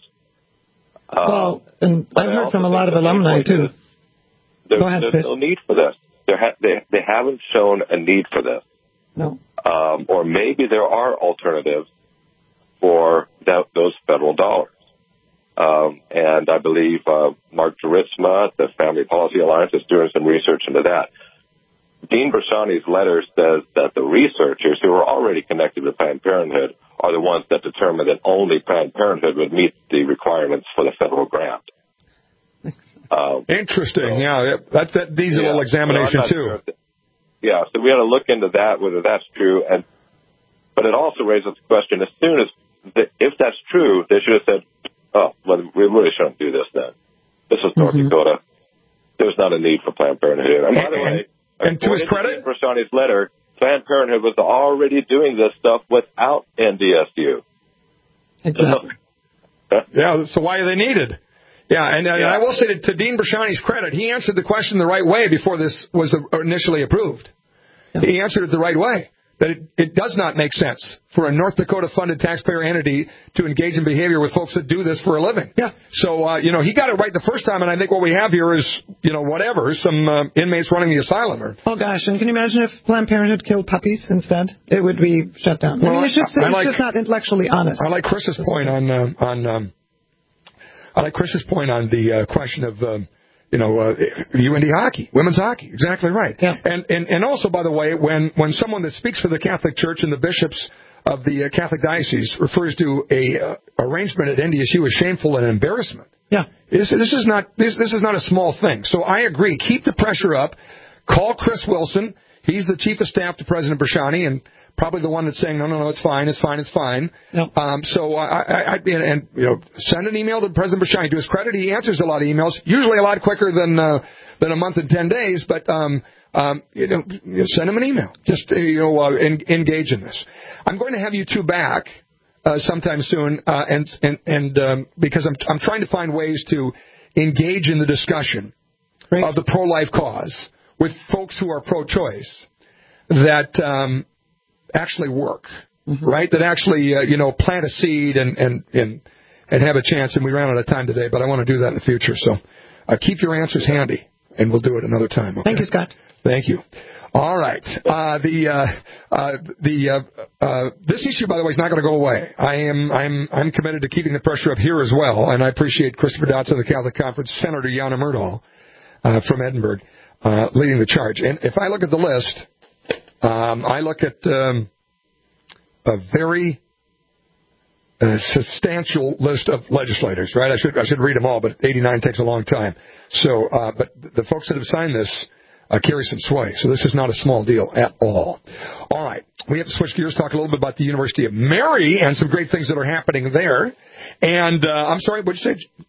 Speaker 3: Well, and
Speaker 4: But
Speaker 3: I've
Speaker 4: I
Speaker 3: heard
Speaker 4: also
Speaker 3: from a
Speaker 4: think
Speaker 3: lot of
Speaker 4: the main
Speaker 3: alumni,
Speaker 4: point
Speaker 3: too.
Speaker 4: is There,
Speaker 3: Go ahead,
Speaker 4: there's
Speaker 3: Chris.
Speaker 4: no need for this. There ha- they, they haven't shown a need for this.
Speaker 3: No.
Speaker 4: Um, or maybe there are alternatives for that, those federal dollars. Um, and I believe uh, Mark Juritsma, the Family Policy Alliance, is doing some research into that. Dean Brashani's letter says that the researchers who are already connected with Planned Parenthood are the ones that determine that only Planned Parenthood would meet the requirements for the federal grant. Um,
Speaker 2: Interesting. Yeah, that, that needs a
Speaker 4: yeah,
Speaker 2: little examination,
Speaker 4: so I'm not
Speaker 2: too.
Speaker 4: sure if the- yeah, so we ought to look into that, whether that's true. And but it also raises the question: as soon as the, if that's true, they should have said, "Oh, well, we really shouldn't do this then. This is North
Speaker 3: Mm-hmm.
Speaker 4: Dakota. There's not a need for Planned Parenthood." And by the way,
Speaker 2: and to his credit,
Speaker 4: Brashani's letter, Planned Parenthood was already doing this stuff without N D S U.
Speaker 3: Exactly.
Speaker 2: Yeah, so why are they needed? Yeah, and, and
Speaker 4: Yeah.
Speaker 2: I will say that to Dean Brashani's credit, he answered the question the right way before this was initially approved. He answered it the right way, that it, it does not make sense for a North Dakota-funded taxpayer entity to engage in behavior with folks that do this for a living. Yeah. So, uh, you know, he got it right the first time, and I think what we have here is, you know, whatever, some uh, inmates running the asylum. Or,
Speaker 3: Oh, gosh. And can you imagine if Planned Parenthood killed puppies instead? It would be shut down. I
Speaker 2: Well,
Speaker 3: mean, it's just,
Speaker 2: I
Speaker 3: it's
Speaker 2: like-
Speaker 3: just not intellectually honest.
Speaker 2: I like Chris's point on uh, on um, I like Chris's point on the uh, question of um, you know uh, U N D hockey, women's hockey. Exactly right.
Speaker 3: Yeah.
Speaker 2: And and and also, by the way, when when someone that speaks for the Catholic Church and the bishops of the uh, Catholic diocese refers to a uh, arrangement at N D S U as shameful and embarrassment,
Speaker 3: Yeah.
Speaker 2: this, this is not this this is not a small thing. So I agree. Keep the pressure up. Call Chris Wilson. He's the chief of staff to President Brashani, and probably the one that's saying, no, no, no, it's fine, it's fine, it's fine.
Speaker 3: Yep.
Speaker 2: Um, so I, I, I and, and you know, send an email to President Brashani. To his credit, he answers a lot of emails, usually a lot quicker than uh, than a month and ten days. But um, um, you know, send him an email. Just uh, you know, uh, en- engage in this. I'm going to have you two back uh, sometime soon, uh, and and and um, because I'm I'm trying to find ways to engage in the discussion
Speaker 3: Great.
Speaker 2: of the pro-life cause with folks who are pro-choice that um, actually work,
Speaker 3: Mm-hmm.
Speaker 2: right? That actually, uh, you know, plant a seed and, and, and, and have a chance. And we ran out of time today, but I want to do that in the future. So uh, keep your answers handy, and we'll do it another time. Okay?
Speaker 3: Thank you, Scott.
Speaker 2: Thank you. All right. Uh, the uh, uh, the uh, uh, this issue, by the way, is not going to go away. I am I'm I'm committed to keeping the pressure up here as well, and I appreciate Christopher Dotson of the Catholic Conference, Senator Jana Myrdal uh, from Edinburgh, uh, leading the charge. And if I look at the list, um, I look at um, a very uh, substantial list of legislators. Right? I should I should read them all, but eighty-nine takes a long time. So, uh, but the folks that have signed this. uh, carry some sway. So this is not a small deal at all. All right. We have to switch gears, talk a little bit about the University of Mary and some great things that are happening there. And, uh, I'm sorry, what did you say?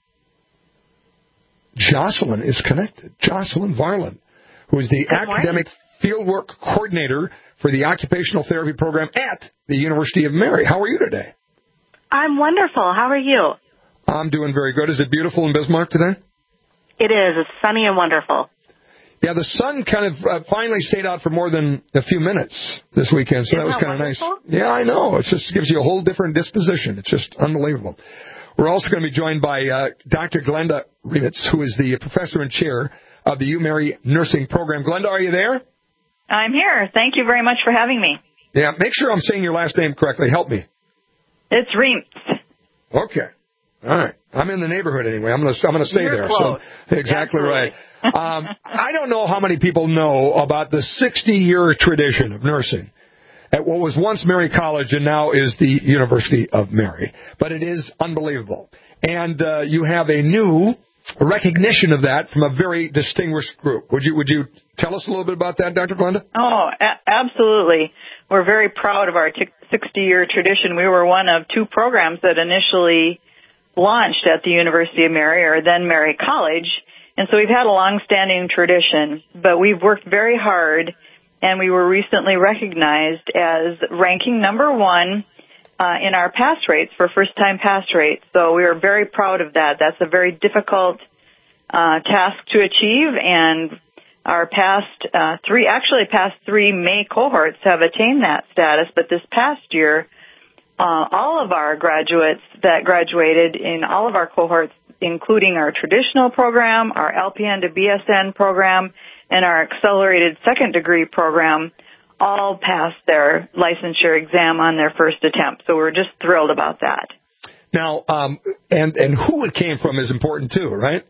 Speaker 2: Jocelyn is connected. Jocelyn Varland, who is the academic fieldwork coordinator for the occupational therapy program at the University of Mary. How are you today?
Speaker 19: I'm wonderful. How are you?
Speaker 2: I'm doing very good. Is it beautiful in Bismarck today?
Speaker 19: It is. It's sunny and wonderful.
Speaker 2: Yeah, the sun kind of uh, finally stayed out for more than a few minutes this weekend, so
Speaker 19: Isn't
Speaker 2: that was
Speaker 19: that
Speaker 2: kind of nice.
Speaker 19: wonderful?
Speaker 2: Yeah, I know. It just gives you a whole different disposition. It's just unbelievable. We're also going to be joined by uh, Doctor Glenda Remitz, who is the professor and chair of the UMary Nursing Program. Glenda, are you there?
Speaker 20: I'm here. Thank you very much for having me.
Speaker 2: Yeah, make sure I'm saying your last name correctly. Help me.
Speaker 20: It's Remitz.
Speaker 2: Okay. All right. I'm in the neighborhood anyway. I'm going to I'm going to stay
Speaker 20: You're
Speaker 2: there.
Speaker 20: Close.
Speaker 2: So exactly right. Um, I don't know how many people know about the sixty-year tradition of nursing at what was once Mary College and now is the University of Mary. But it is unbelievable. And uh, you have a new recognition of that from a very distinguished group. Would you would you tell us a little bit about that, Doctor Glenda?
Speaker 20: Oh, a- absolutely. We're very proud of our sixty-year tradition. We were one of two programs that initially launched at the University of Mary, or then Mary College. And so we've had a long-standing tradition, but we've worked very hard, and we were recently recognized as ranking number one uh, in our pass rates for first-time pass rates. So we are very proud of that. That's a very difficult uh, task to achieve, and our past uh, three, actually past three May cohorts have attained that status, but this past year, Uh, all of our graduates that graduated in all of our cohorts, including our traditional program, our L P N to B S N program, and our accelerated second degree program, all passed their licensure exam on their first attempt. So we're just thrilled about that.
Speaker 2: Now, um, and, and who it came from is important too, right?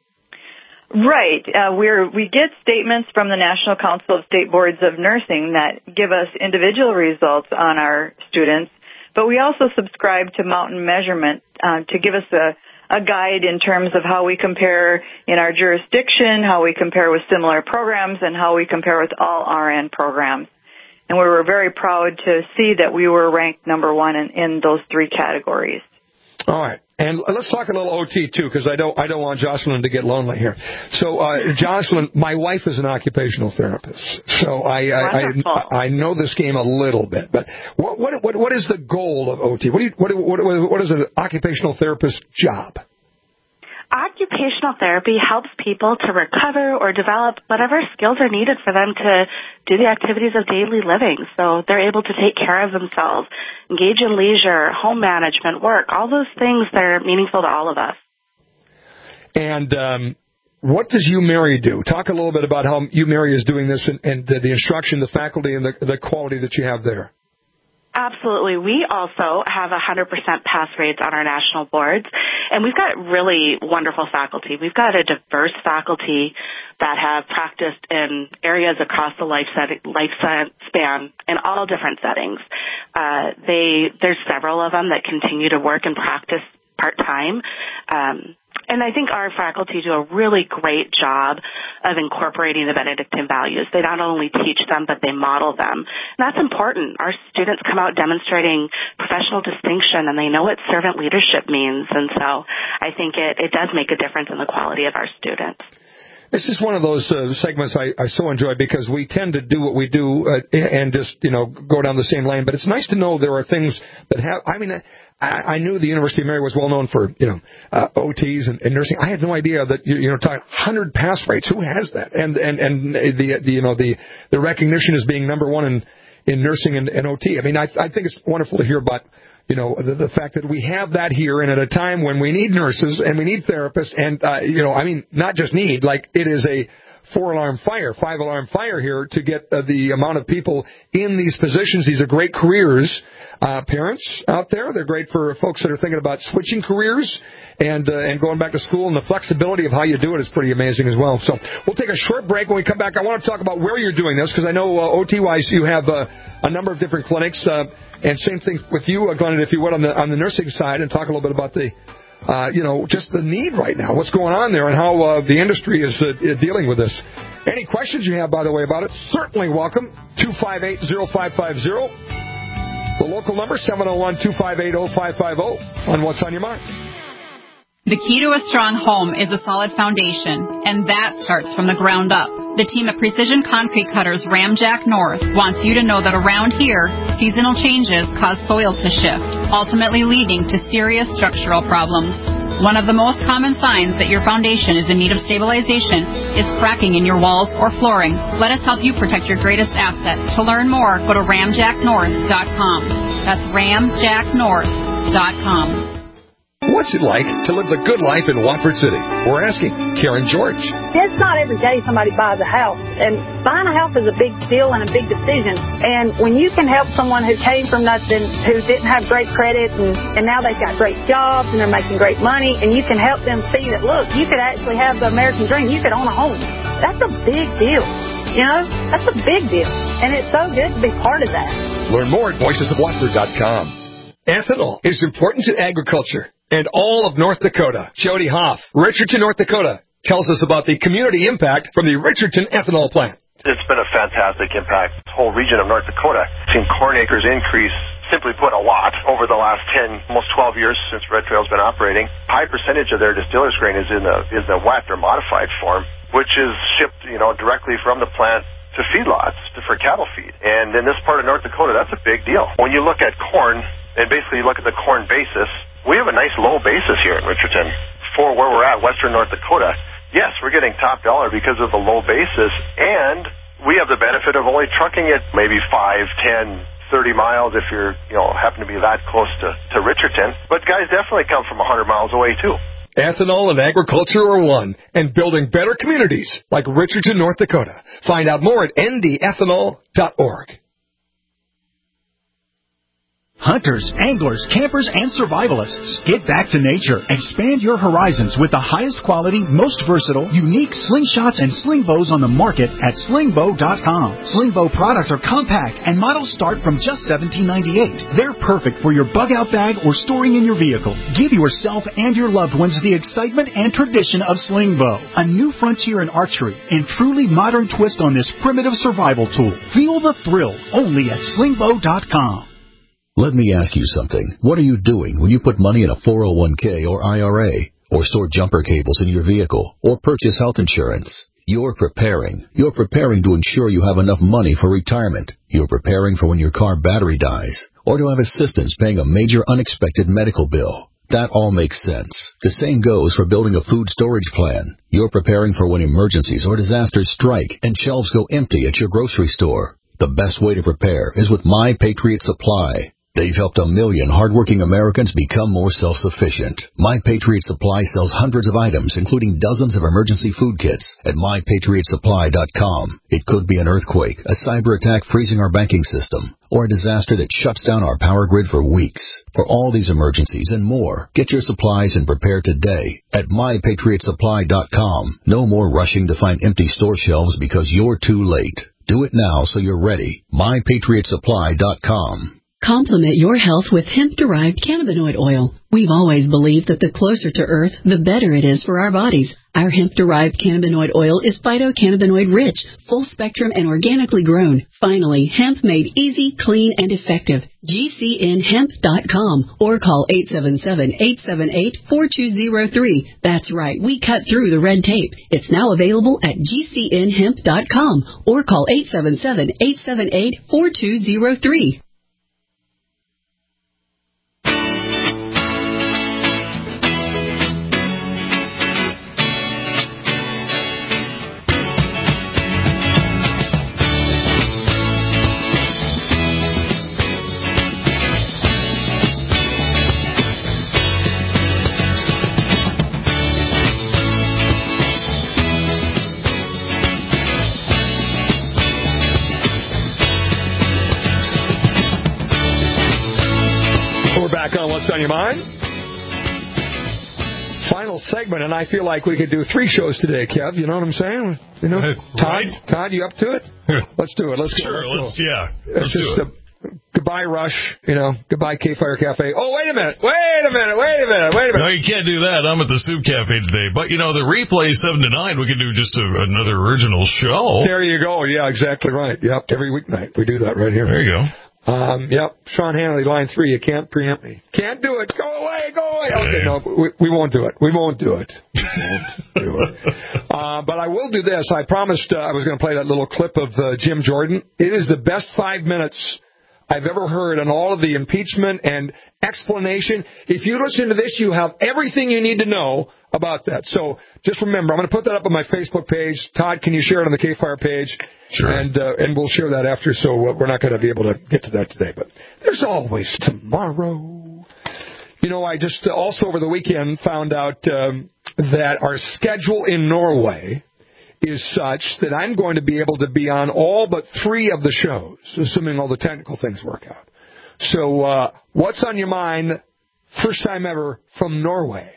Speaker 20: Right. Uh, we're, we get statements from the National Council of State Boards of Nursing that give us individual results on our students. But we also subscribe to Mountain Measurement uh, to give us a, a guide in terms of how we compare in our jurisdiction, how we compare with similar programs, and how we compare with all R N programs. And we were very proud to see that we were ranked number one in, in those three categories.
Speaker 2: All right. And let's talk a little O T, too, because I don't I don't want Jocelyn to get lonely here. So, uh, Jocelyn, my wife is an occupational therapist, so I I, I I know this game a little bit. But what what what is the goal of O T? What do you, what what what is an occupational therapist's job?
Speaker 19: Occupational therapy helps people to recover or develop whatever skills are needed for them to do the activities of daily living. So they're able to take care of themselves, engage in leisure, home management, work, all those things that are meaningful to all of us.
Speaker 2: And um, what does UMary do? Talk a little bit about how UMary is doing this and, and the, the instruction, the faculty, and the, the quality that you have there.
Speaker 19: Absolutely. We also have one hundred percent pass rates on our national boards, and we've got really wonderful faculty. We've got a diverse faculty that have practiced in areas across the life, set, life span in all different settings. Uh, they, there's several of them that continue to work and practice part-time. Um, And I think our faculty do a really great job of incorporating the Benedictine values. They not only teach them, but they model them. And that's important. Our students come out demonstrating professional distinction, and they know what servant leadership means. And so I think it, it does make a difference in the quality of our students.
Speaker 2: This is one of those uh, segments I, I so enjoy because we tend to do what we do uh, and just, you know, go down the same lane. But it's nice to know there are things that have, I mean, I, I knew the University of Mary was well known for, you know, uh, O Ts and, and nursing. I had no idea that, you, you know, talking one hundred pass rates. Who has that? And, and, and the, the, you know, the, the recognition as being number one in, in nursing and, and O T. I mean, I, I think it's wonderful to hear about, you know, the, the fact that we have that here and at a time when we need nurses and we need therapists and, uh, you know, I mean, not just need, like it is a four-alarm fire, five-alarm fire here to get uh, the amount of people in these positions. These are great careers. Uh, parents out there, they're great for folks that are thinking about switching careers and uh, and going back to school, and the flexibility of how you do it is pretty amazing as well. So we'll take a short break. When we come back, I want to talk about where you're doing this because I know uh, O T-wise you have uh, a number of different clinics. Uh, And same thing with you, uh, Glenn, if you would, on the on the nursing side, and talk a little bit about the uh, you know, just the need right now, what's going on there, and how uh, the industry is uh, dealing with this. Any questions you have, by the way, about it, certainly welcome. two five eight, zero five five zero. The local number, seven oh one, two five eight, oh five five oh, on What's on Your Mind.
Speaker 21: The key to a strong home is a solid foundation, and that starts from the ground up. The team at Precision Concrete Cutters Ramjack North wants you to know that around here, seasonal changes cause soil to shift, ultimately leading to serious structural problems. One of the most common signs that your foundation is in need of stabilization is cracking in your walls or flooring. Let us help you protect your greatest asset. To learn more, go to ramjack north dot com. That's ramjack north dot com.
Speaker 2: What's it like to live the good life in Watford City? We're asking Karen George.
Speaker 22: It's not every day somebody buys a house, and buying a house is a big deal and a big decision. And when you can help someone who came from nothing, who didn't have great credit, and, and now they've got great jobs and they're making great money, and you can help them see that, look, you could actually have the American dream. You could own a home. That's a big deal. You know, that's a big deal. And it's so good to be part of that.
Speaker 2: Learn more at voices of watford dot com. Ethanol is important to agriculture and all of North Dakota. Jody Hoff, Richardson, North Dakota, tells us about the community impact from the Richardson ethanol plant.
Speaker 23: It's been a fantastic impact. The whole region of North Dakota, seen corn acres increase, simply put, a lot over the last ten, almost twelve years since Red Trail's been operating. High percentage of their distillers grain is in the is the wet or modified form, which is shipped, you know, directly from the plant to feedlots to, for cattle feed. And in this part of North Dakota, that's a big deal. When you look at corn, and basically you look at the corn basis, we have a nice low basis here in Richardson for where we're at, western North Dakota. Yes, we're getting top dollar because of the low basis, and we have the benefit of only trucking it maybe five, ten, thirty miles if you're, you know, happen to be that close to, to Richardson. But guys definitely come from one hundred miles away, too.
Speaker 2: Ethanol and agriculture are one, and building better communities like Richardson, North Dakota. Find out more at n d ethanol dot org.
Speaker 24: Hunters, anglers, campers, and survivalists. Get back to nature. Expand your horizons with the highest quality, most versatile, unique slingshots and sling bows on the market at sling bow dot com. Sling bow products are compact and models start from just seventeen ninety-eight. They're perfect for your bug-out bag or storing in your vehicle. Give yourself and your loved ones the excitement and tradition of sling bow. A new frontier in archery and truly modern twist on this primitive survival tool. Feel the thrill only at sling bow dot com.
Speaker 25: Let me ask you something. What are you doing when you put money in a four oh one k or I R A, or store jumper cables in your vehicle, or purchase health insurance? You're preparing. You're preparing to ensure you have enough money for retirement. You're preparing for when your car battery dies, or to have assistance paying a major unexpected medical bill. That all makes sense. The same goes for building a food storage plan. You're preparing for when emergencies or disasters strike and shelves go empty at your grocery store. The best way to prepare is with My Patriot Supply. They've helped a million hardworking Americans become more self-sufficient. My Patriot Supply sells hundreds of items, including dozens of emergency food kits, at my patriot supply dot com. It could be an earthquake, a cyber attack freezing our banking system, or a disaster that shuts down our power grid for weeks. For all these emergencies and more, get your supplies and prepare today at my patriot supply dot com. No more rushing to find empty store shelves because you're too late. Do it now so you're ready. my patriot supply dot com.
Speaker 26: Complement your health with hemp-derived cannabinoid oil. We've always believed that the closer to Earth, the better it is for our bodies. Our hemp-derived cannabinoid oil is phytocannabinoid-rich, full-spectrum, and organically grown. Finally, hemp made easy, clean, and effective. G C N hemp dot com or call eight seven seven, eight seven eight, four two zero three. That's right, we cut through the red tape. It's now available at G C N hemp dot com or call eight seven seven, eight seven eight, four two zero three.
Speaker 2: On What's on Your Mind? Final segment, and I feel like we could do three shows today, Kev. You know what I'm saying? You know, Todd,
Speaker 27: right.
Speaker 2: Todd, you up to it? Let's do it. Let's
Speaker 27: sure.
Speaker 2: Let's,
Speaker 27: let's yeah.
Speaker 2: Let's
Speaker 27: Let's
Speaker 2: just
Speaker 27: do it.
Speaker 2: Goodbye, Rush. You know, goodbye, K-Fire Cafe. Oh, wait a minute. Wait a minute. Wait a minute. Wait a minute.
Speaker 14: No, you can't do that. I'm at the Soup Cafe today. But, you know, the replay seven to nine, we can do just a, another original show.
Speaker 2: There you go. Yeah, exactly right. Yep, every weeknight. We do that right here.
Speaker 14: There you go.
Speaker 2: Um, yep, Sean Hannity, line three. You can't preempt me. Can't do it. Go away. Go away. Okay, no, we, we won't do it. We won't do it. We won't do it. Uh, but I will do this. I promised uh, I was going to play that little clip of uh, Jim Jordan. It is the best five minutes I've ever heard on all of the impeachment and explanation. If you listen to this, you have everything you need to know about that. So just remember, I'm going to put that up on my Facebook page. Todd, can you share it on the K-Fire page?
Speaker 14: Sure.
Speaker 2: And uh, and we'll share that after, so we're not going to be able to get to that today. But there's always tomorrow. You know, I just uh, also over the weekend found out um, that our schedule in Norway is such that I'm going to be able to be on all but three of the shows, assuming all the technical things work out. So uh, what's on your mind, first time ever, from Norway?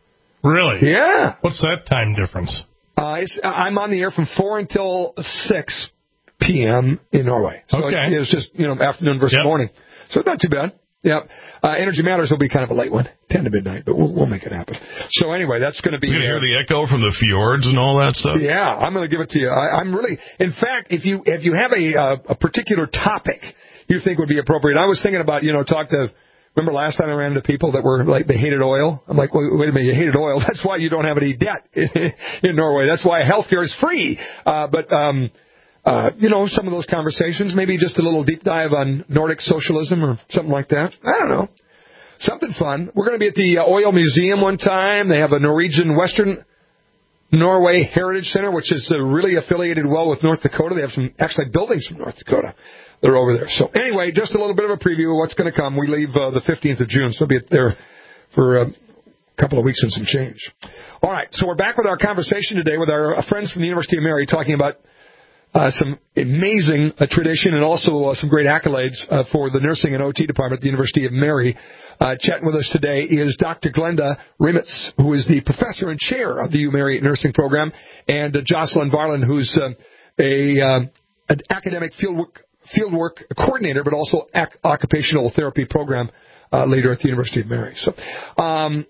Speaker 1: Really?
Speaker 2: Yeah.
Speaker 1: What's that time difference?
Speaker 2: Uh, it's, I'm on the air from four until six p.m. in Norway. So
Speaker 1: okay.
Speaker 2: it, it's just, you know, afternoon versus
Speaker 1: yep.
Speaker 2: morning. So not too bad. Yep. Uh, Energy Matters will be kind of a late one, ten to midnight, but we'll, we'll make it happen. So anyway, that's going to be...
Speaker 14: You're going to hear the echo from the fjords and all that stuff?
Speaker 2: Yeah, I'm going to give it to you. I, I'm really... In fact, if you if you have a uh, a particular topic you think would be appropriate, I was thinking about, you know, talk to... Remember last time I ran into people that were like, they hated oil? I'm like, wait, wait a minute, you hated oil? That's why you don't have any debt in Norway. That's why healthcare is free. Uh, but... um Uh, you know, some of those conversations, maybe just a little deep dive on Nordic socialism or something like that. I don't know. Something fun. We're going to be at the uh, Oil Museum one time. They have a Norwegian Western Norway Heritage Center, which is uh, really affiliated well with North Dakota. They have some, actually, buildings from North Dakota that are over there. So anyway, just a little bit of a preview of what's going to come. We leave uh, the fifteenth of June, so we'll be there for uh, a couple of weeks and some change. All right, so we're back with our conversation today with our uh, friends from the University of Mary talking about Uh, some amazing uh, tradition and also uh, some great accolades uh, for the nursing and O T department at the University of Mary. Uh, chatting with us today is Doctor Glenda Rimitz, who is the professor and chair of the U Mary nursing program, and uh, Jocelyn Varland, who's uh, a uh, an academic fieldwork fieldwork coordinator, but also ac- occupational therapy program uh, leader at the University of Mary. So, um,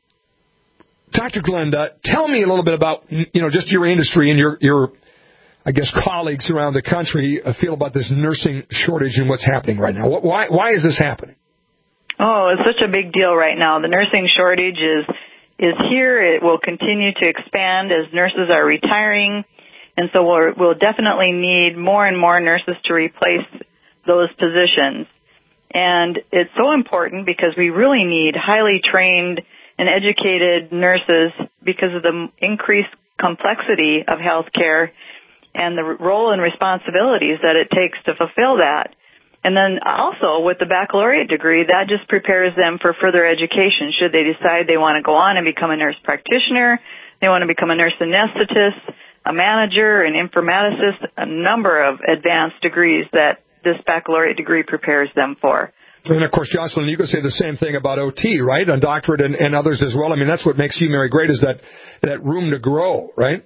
Speaker 2: Doctor Glenda, tell me a little bit about you know just your industry and your your I guess colleagues around the country feel about this nursing shortage and what's happening right now. Why why is this happening?
Speaker 20: Oh, it's such a big deal right now. The nursing shortage is is here. It will continue to expand as nurses are retiring, and so we'll, we'll definitely need more and more nurses to replace those positions. And it's so important because we really need highly trained and educated nurses because of the increased complexity of healthcare and the role and responsibilities that it takes to fulfill that. And then also with the baccalaureate degree, that just prepares them for further education. Should they decide they want to go on and become a nurse practitioner, they want to become a nurse anesthetist, a manager, an informaticist, a number of advanced degrees that this baccalaureate degree prepares them for.
Speaker 2: And, of course, Jocelyn, you could say the same thing about O T, right, on doctorate and, and others as well. I mean, that's what makes U Mary great is that, that room to grow, right?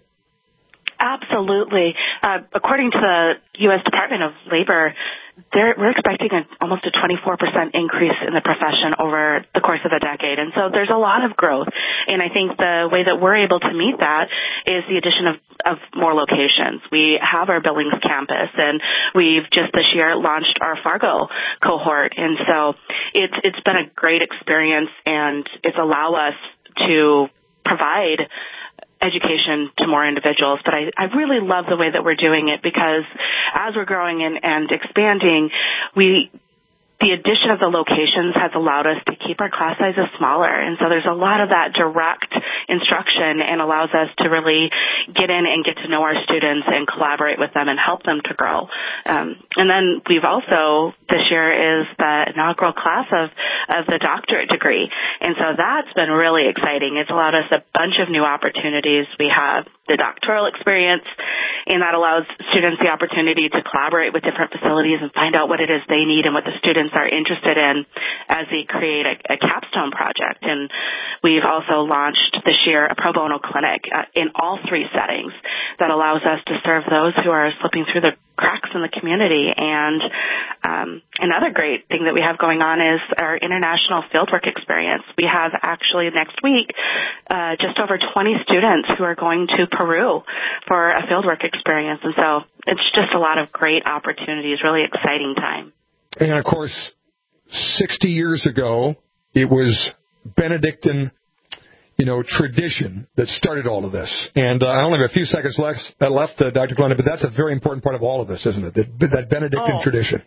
Speaker 19: Absolutely. Uh, according to the U S Department of Labor, we're expecting a, almost a twenty-four percent increase in the profession over the course of a decade. And so there's a lot of growth. And I think the way that we're able to meet that is the addition of, of more locations. We have our Billings campus, and we've just this year launched our Fargo cohort. And so it's it's been a great experience, and it's allowed us to provide education to more individuals. But I, I really love the way that we're doing it because as we're growing and, and expanding, we the addition of the locations has allowed us to keep our class sizes smaller. And so there's a lot of that direct instruction and allows us to really get in and get to know our students and collaborate with them and help them to grow. Um, and then we've also, this year is the inaugural class of, of the doctorate degree. And so that's been really exciting. It's allowed us a bunch of new opportunities. We have the doctoral experience, and that allows students the opportunity to collaborate with different facilities and find out what it is they need and what the students are interested in as they create a, a capstone project. And we've also launched this year a pro bono clinic uh, in all three settings that allows us to serve those who are slipping through the cracks in the community. And um, another great thing that we have going on is our international fieldwork experience. We have actually next week uh, just over twenty students who are going to Peru for a fieldwork experience. And so it's just a lot of great opportunities, really exciting time.
Speaker 2: And, of course, sixty years ago, it was Benedictine, you know, tradition that started all of this. And uh, I only have a few seconds left, uh, left uh, Doctor Glenda, but that's a very important part of all of this, isn't it? That, that Benedictine
Speaker 20: oh,
Speaker 2: tradition.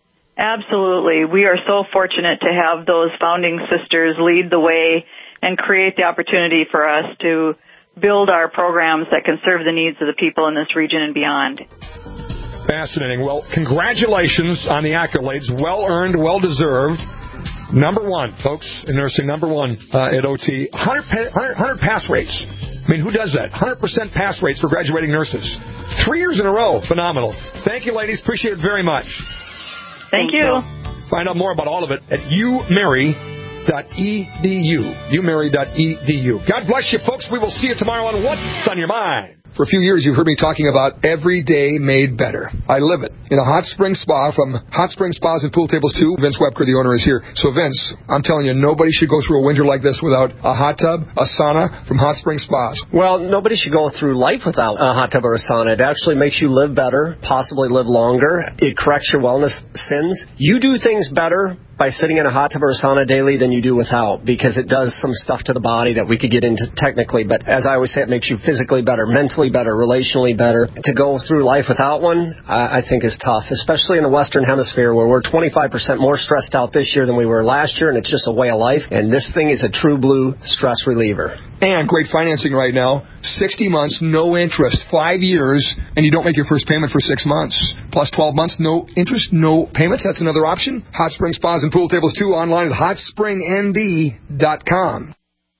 Speaker 20: Absolutely. We are so fortunate to have those founding sisters lead the way and create the opportunity for us to build our programs that can serve the needs of the people in this region and beyond.
Speaker 2: Fascinating. Well, congratulations on the accolades. Well earned, well deserved. Number one, folks, in nursing, number one uh, at O T. one hundred, one hundred pass rates. I mean, who does that? one hundred percent pass rates for graduating nurses. Three years in a row. Phenomenal. Thank you, ladies. Appreciate it very much.
Speaker 20: Thank you.
Speaker 2: Find out more about all of it at u mary dot e d u. u mary dot e d u. God bless you, folks. We will see you tomorrow on What's on Your Mind. For a few years, you've heard me talking about every day made better. I live it. In a hot spring spa from Hot Spring Spas and Pool Tables two, Vince Webker, the owner, is here. So, Vince, I'm telling you, nobody should go through a winter like this without a hot tub, a sauna from Hot Spring Spas.
Speaker 5: Well, nobody should go through life without a hot tub or a sauna. It actually makes you live better, possibly live longer. It corrects your wellness sins. You do things better by sitting in a hot tub or a sauna daily than you do without, because it does some stuff to the body that we could get into technically, but as I always say, it makes you physically better, mentally better, relationally better. To go through life without one, I, I think is tough, especially in the Western Hemisphere where we're twenty-five percent more stressed out this year than we were last year, and it's just a way of life, and this thing is a true blue stress reliever.
Speaker 2: And great financing right now. sixty months, no interest, five years, and you don't make your first payment for six months. Plus twelve months, no interest, no payments. That's another option. Hot Spring Spas and Pool Tables two online at hot spring n d dot com.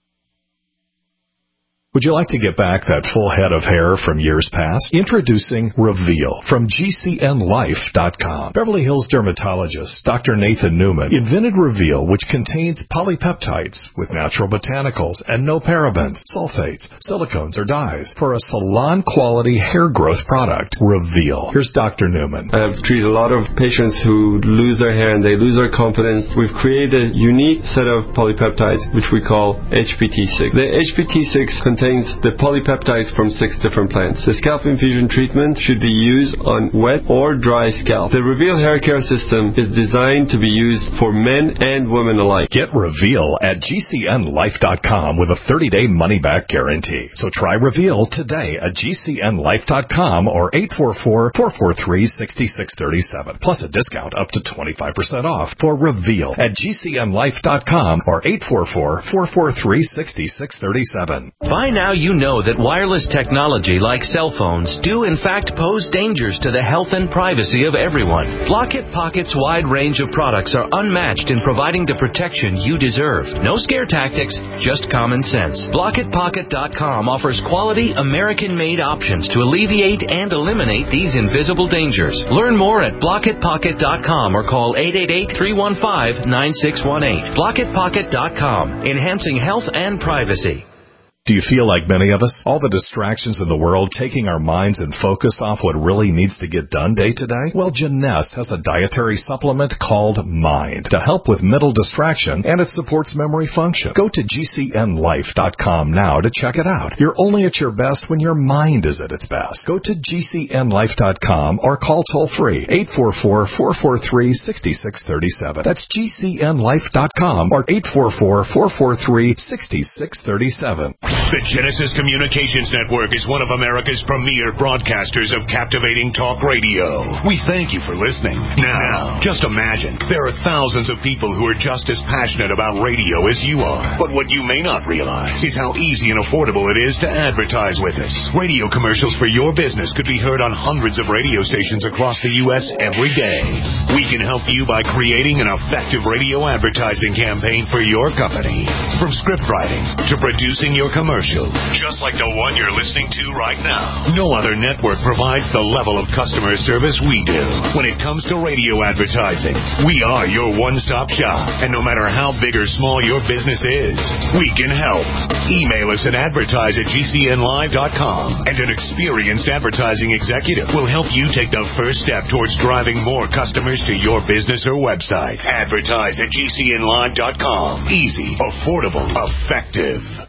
Speaker 6: Would you like to get back that full head of hair from years past? Introducing Reveal from G C N life dot com. Beverly Hills dermatologist Doctor Nathan Newman invented Reveal, which contains polypeptides with natural botanicals and no parabens, sulfates, silicones, or dyes for a salon-quality hair growth product. Reveal. Here's Doctor Newman.
Speaker 7: I've treated a lot of patients who lose their hair and they lose their confidence. We've created a unique set of polypeptides, which we call H P T six. The H P T six contains the polypeptides from six different plants. The scalp infusion treatment should be used on wet or dry scalp. The Reveal hair care system is designed to be used for men and women alike.
Speaker 6: Get Reveal at G C N life dot com with a thirty-day money-back guarantee. So try Reveal today at G C N life dot com or eight four four, four four three, six six three seven. Plus a discount up to twenty-five percent off for Reveal at G C N life dot com or eight four four, four four three, six six three seven.
Speaker 8: By now you know that wireless technology like cell phones do in fact pose dangers to the health and privacy of everyone. Blockit Pocket's wide range of products are unmatched in providing the protection you deserve. No scare tactics, just common sense. Blockit Pocket dot com offers quality American-made options to alleviate and eliminate these invisible dangers. Learn more at Blockit Pocket dot com or call eight eight eight, three one five, nine six one eight. Blockit Pocket dot com, enhancing health and privacy.
Speaker 6: Do you feel like many of us? All the distractions in the world taking our minds and focus off what really needs to get done day to day? Well, Jeunesse has a dietary supplement called Mind to help with mental distraction, and it supports memory function. Go to G C N life dot com now to check it out. You're only at your best when your mind is at its best. Go to G C N life dot com or call toll-free eight four four, four four three, six six three seven. That's G C N life dot com or eight four four, four four three, six six three seven.
Speaker 9: The Genesis Communications Network is one of America's premier broadcasters of captivating talk radio. We thank you for listening. Now, just imagine, there are thousands of people who are just as passionate about radio as you are. But what you may not realize is how easy and affordable it is to advertise with us. Radio commercials for your business could be heard on hundreds of radio stations across the U S every day. We can help you by creating an effective radio advertising campaign for your company. From script writing to producing your commercials, commercial, just like the one you're listening to right now. No other network provides the level of customer service we do. When it comes to radio advertising, we are your one-stop shop. And no matter how big or small your business is, we can help. Email us at advertise at g c n live dot com, and an experienced advertising executive will help you take the first step towards driving more customers to your business or website. Advertise at g c n live dot com. Easy, affordable, effective.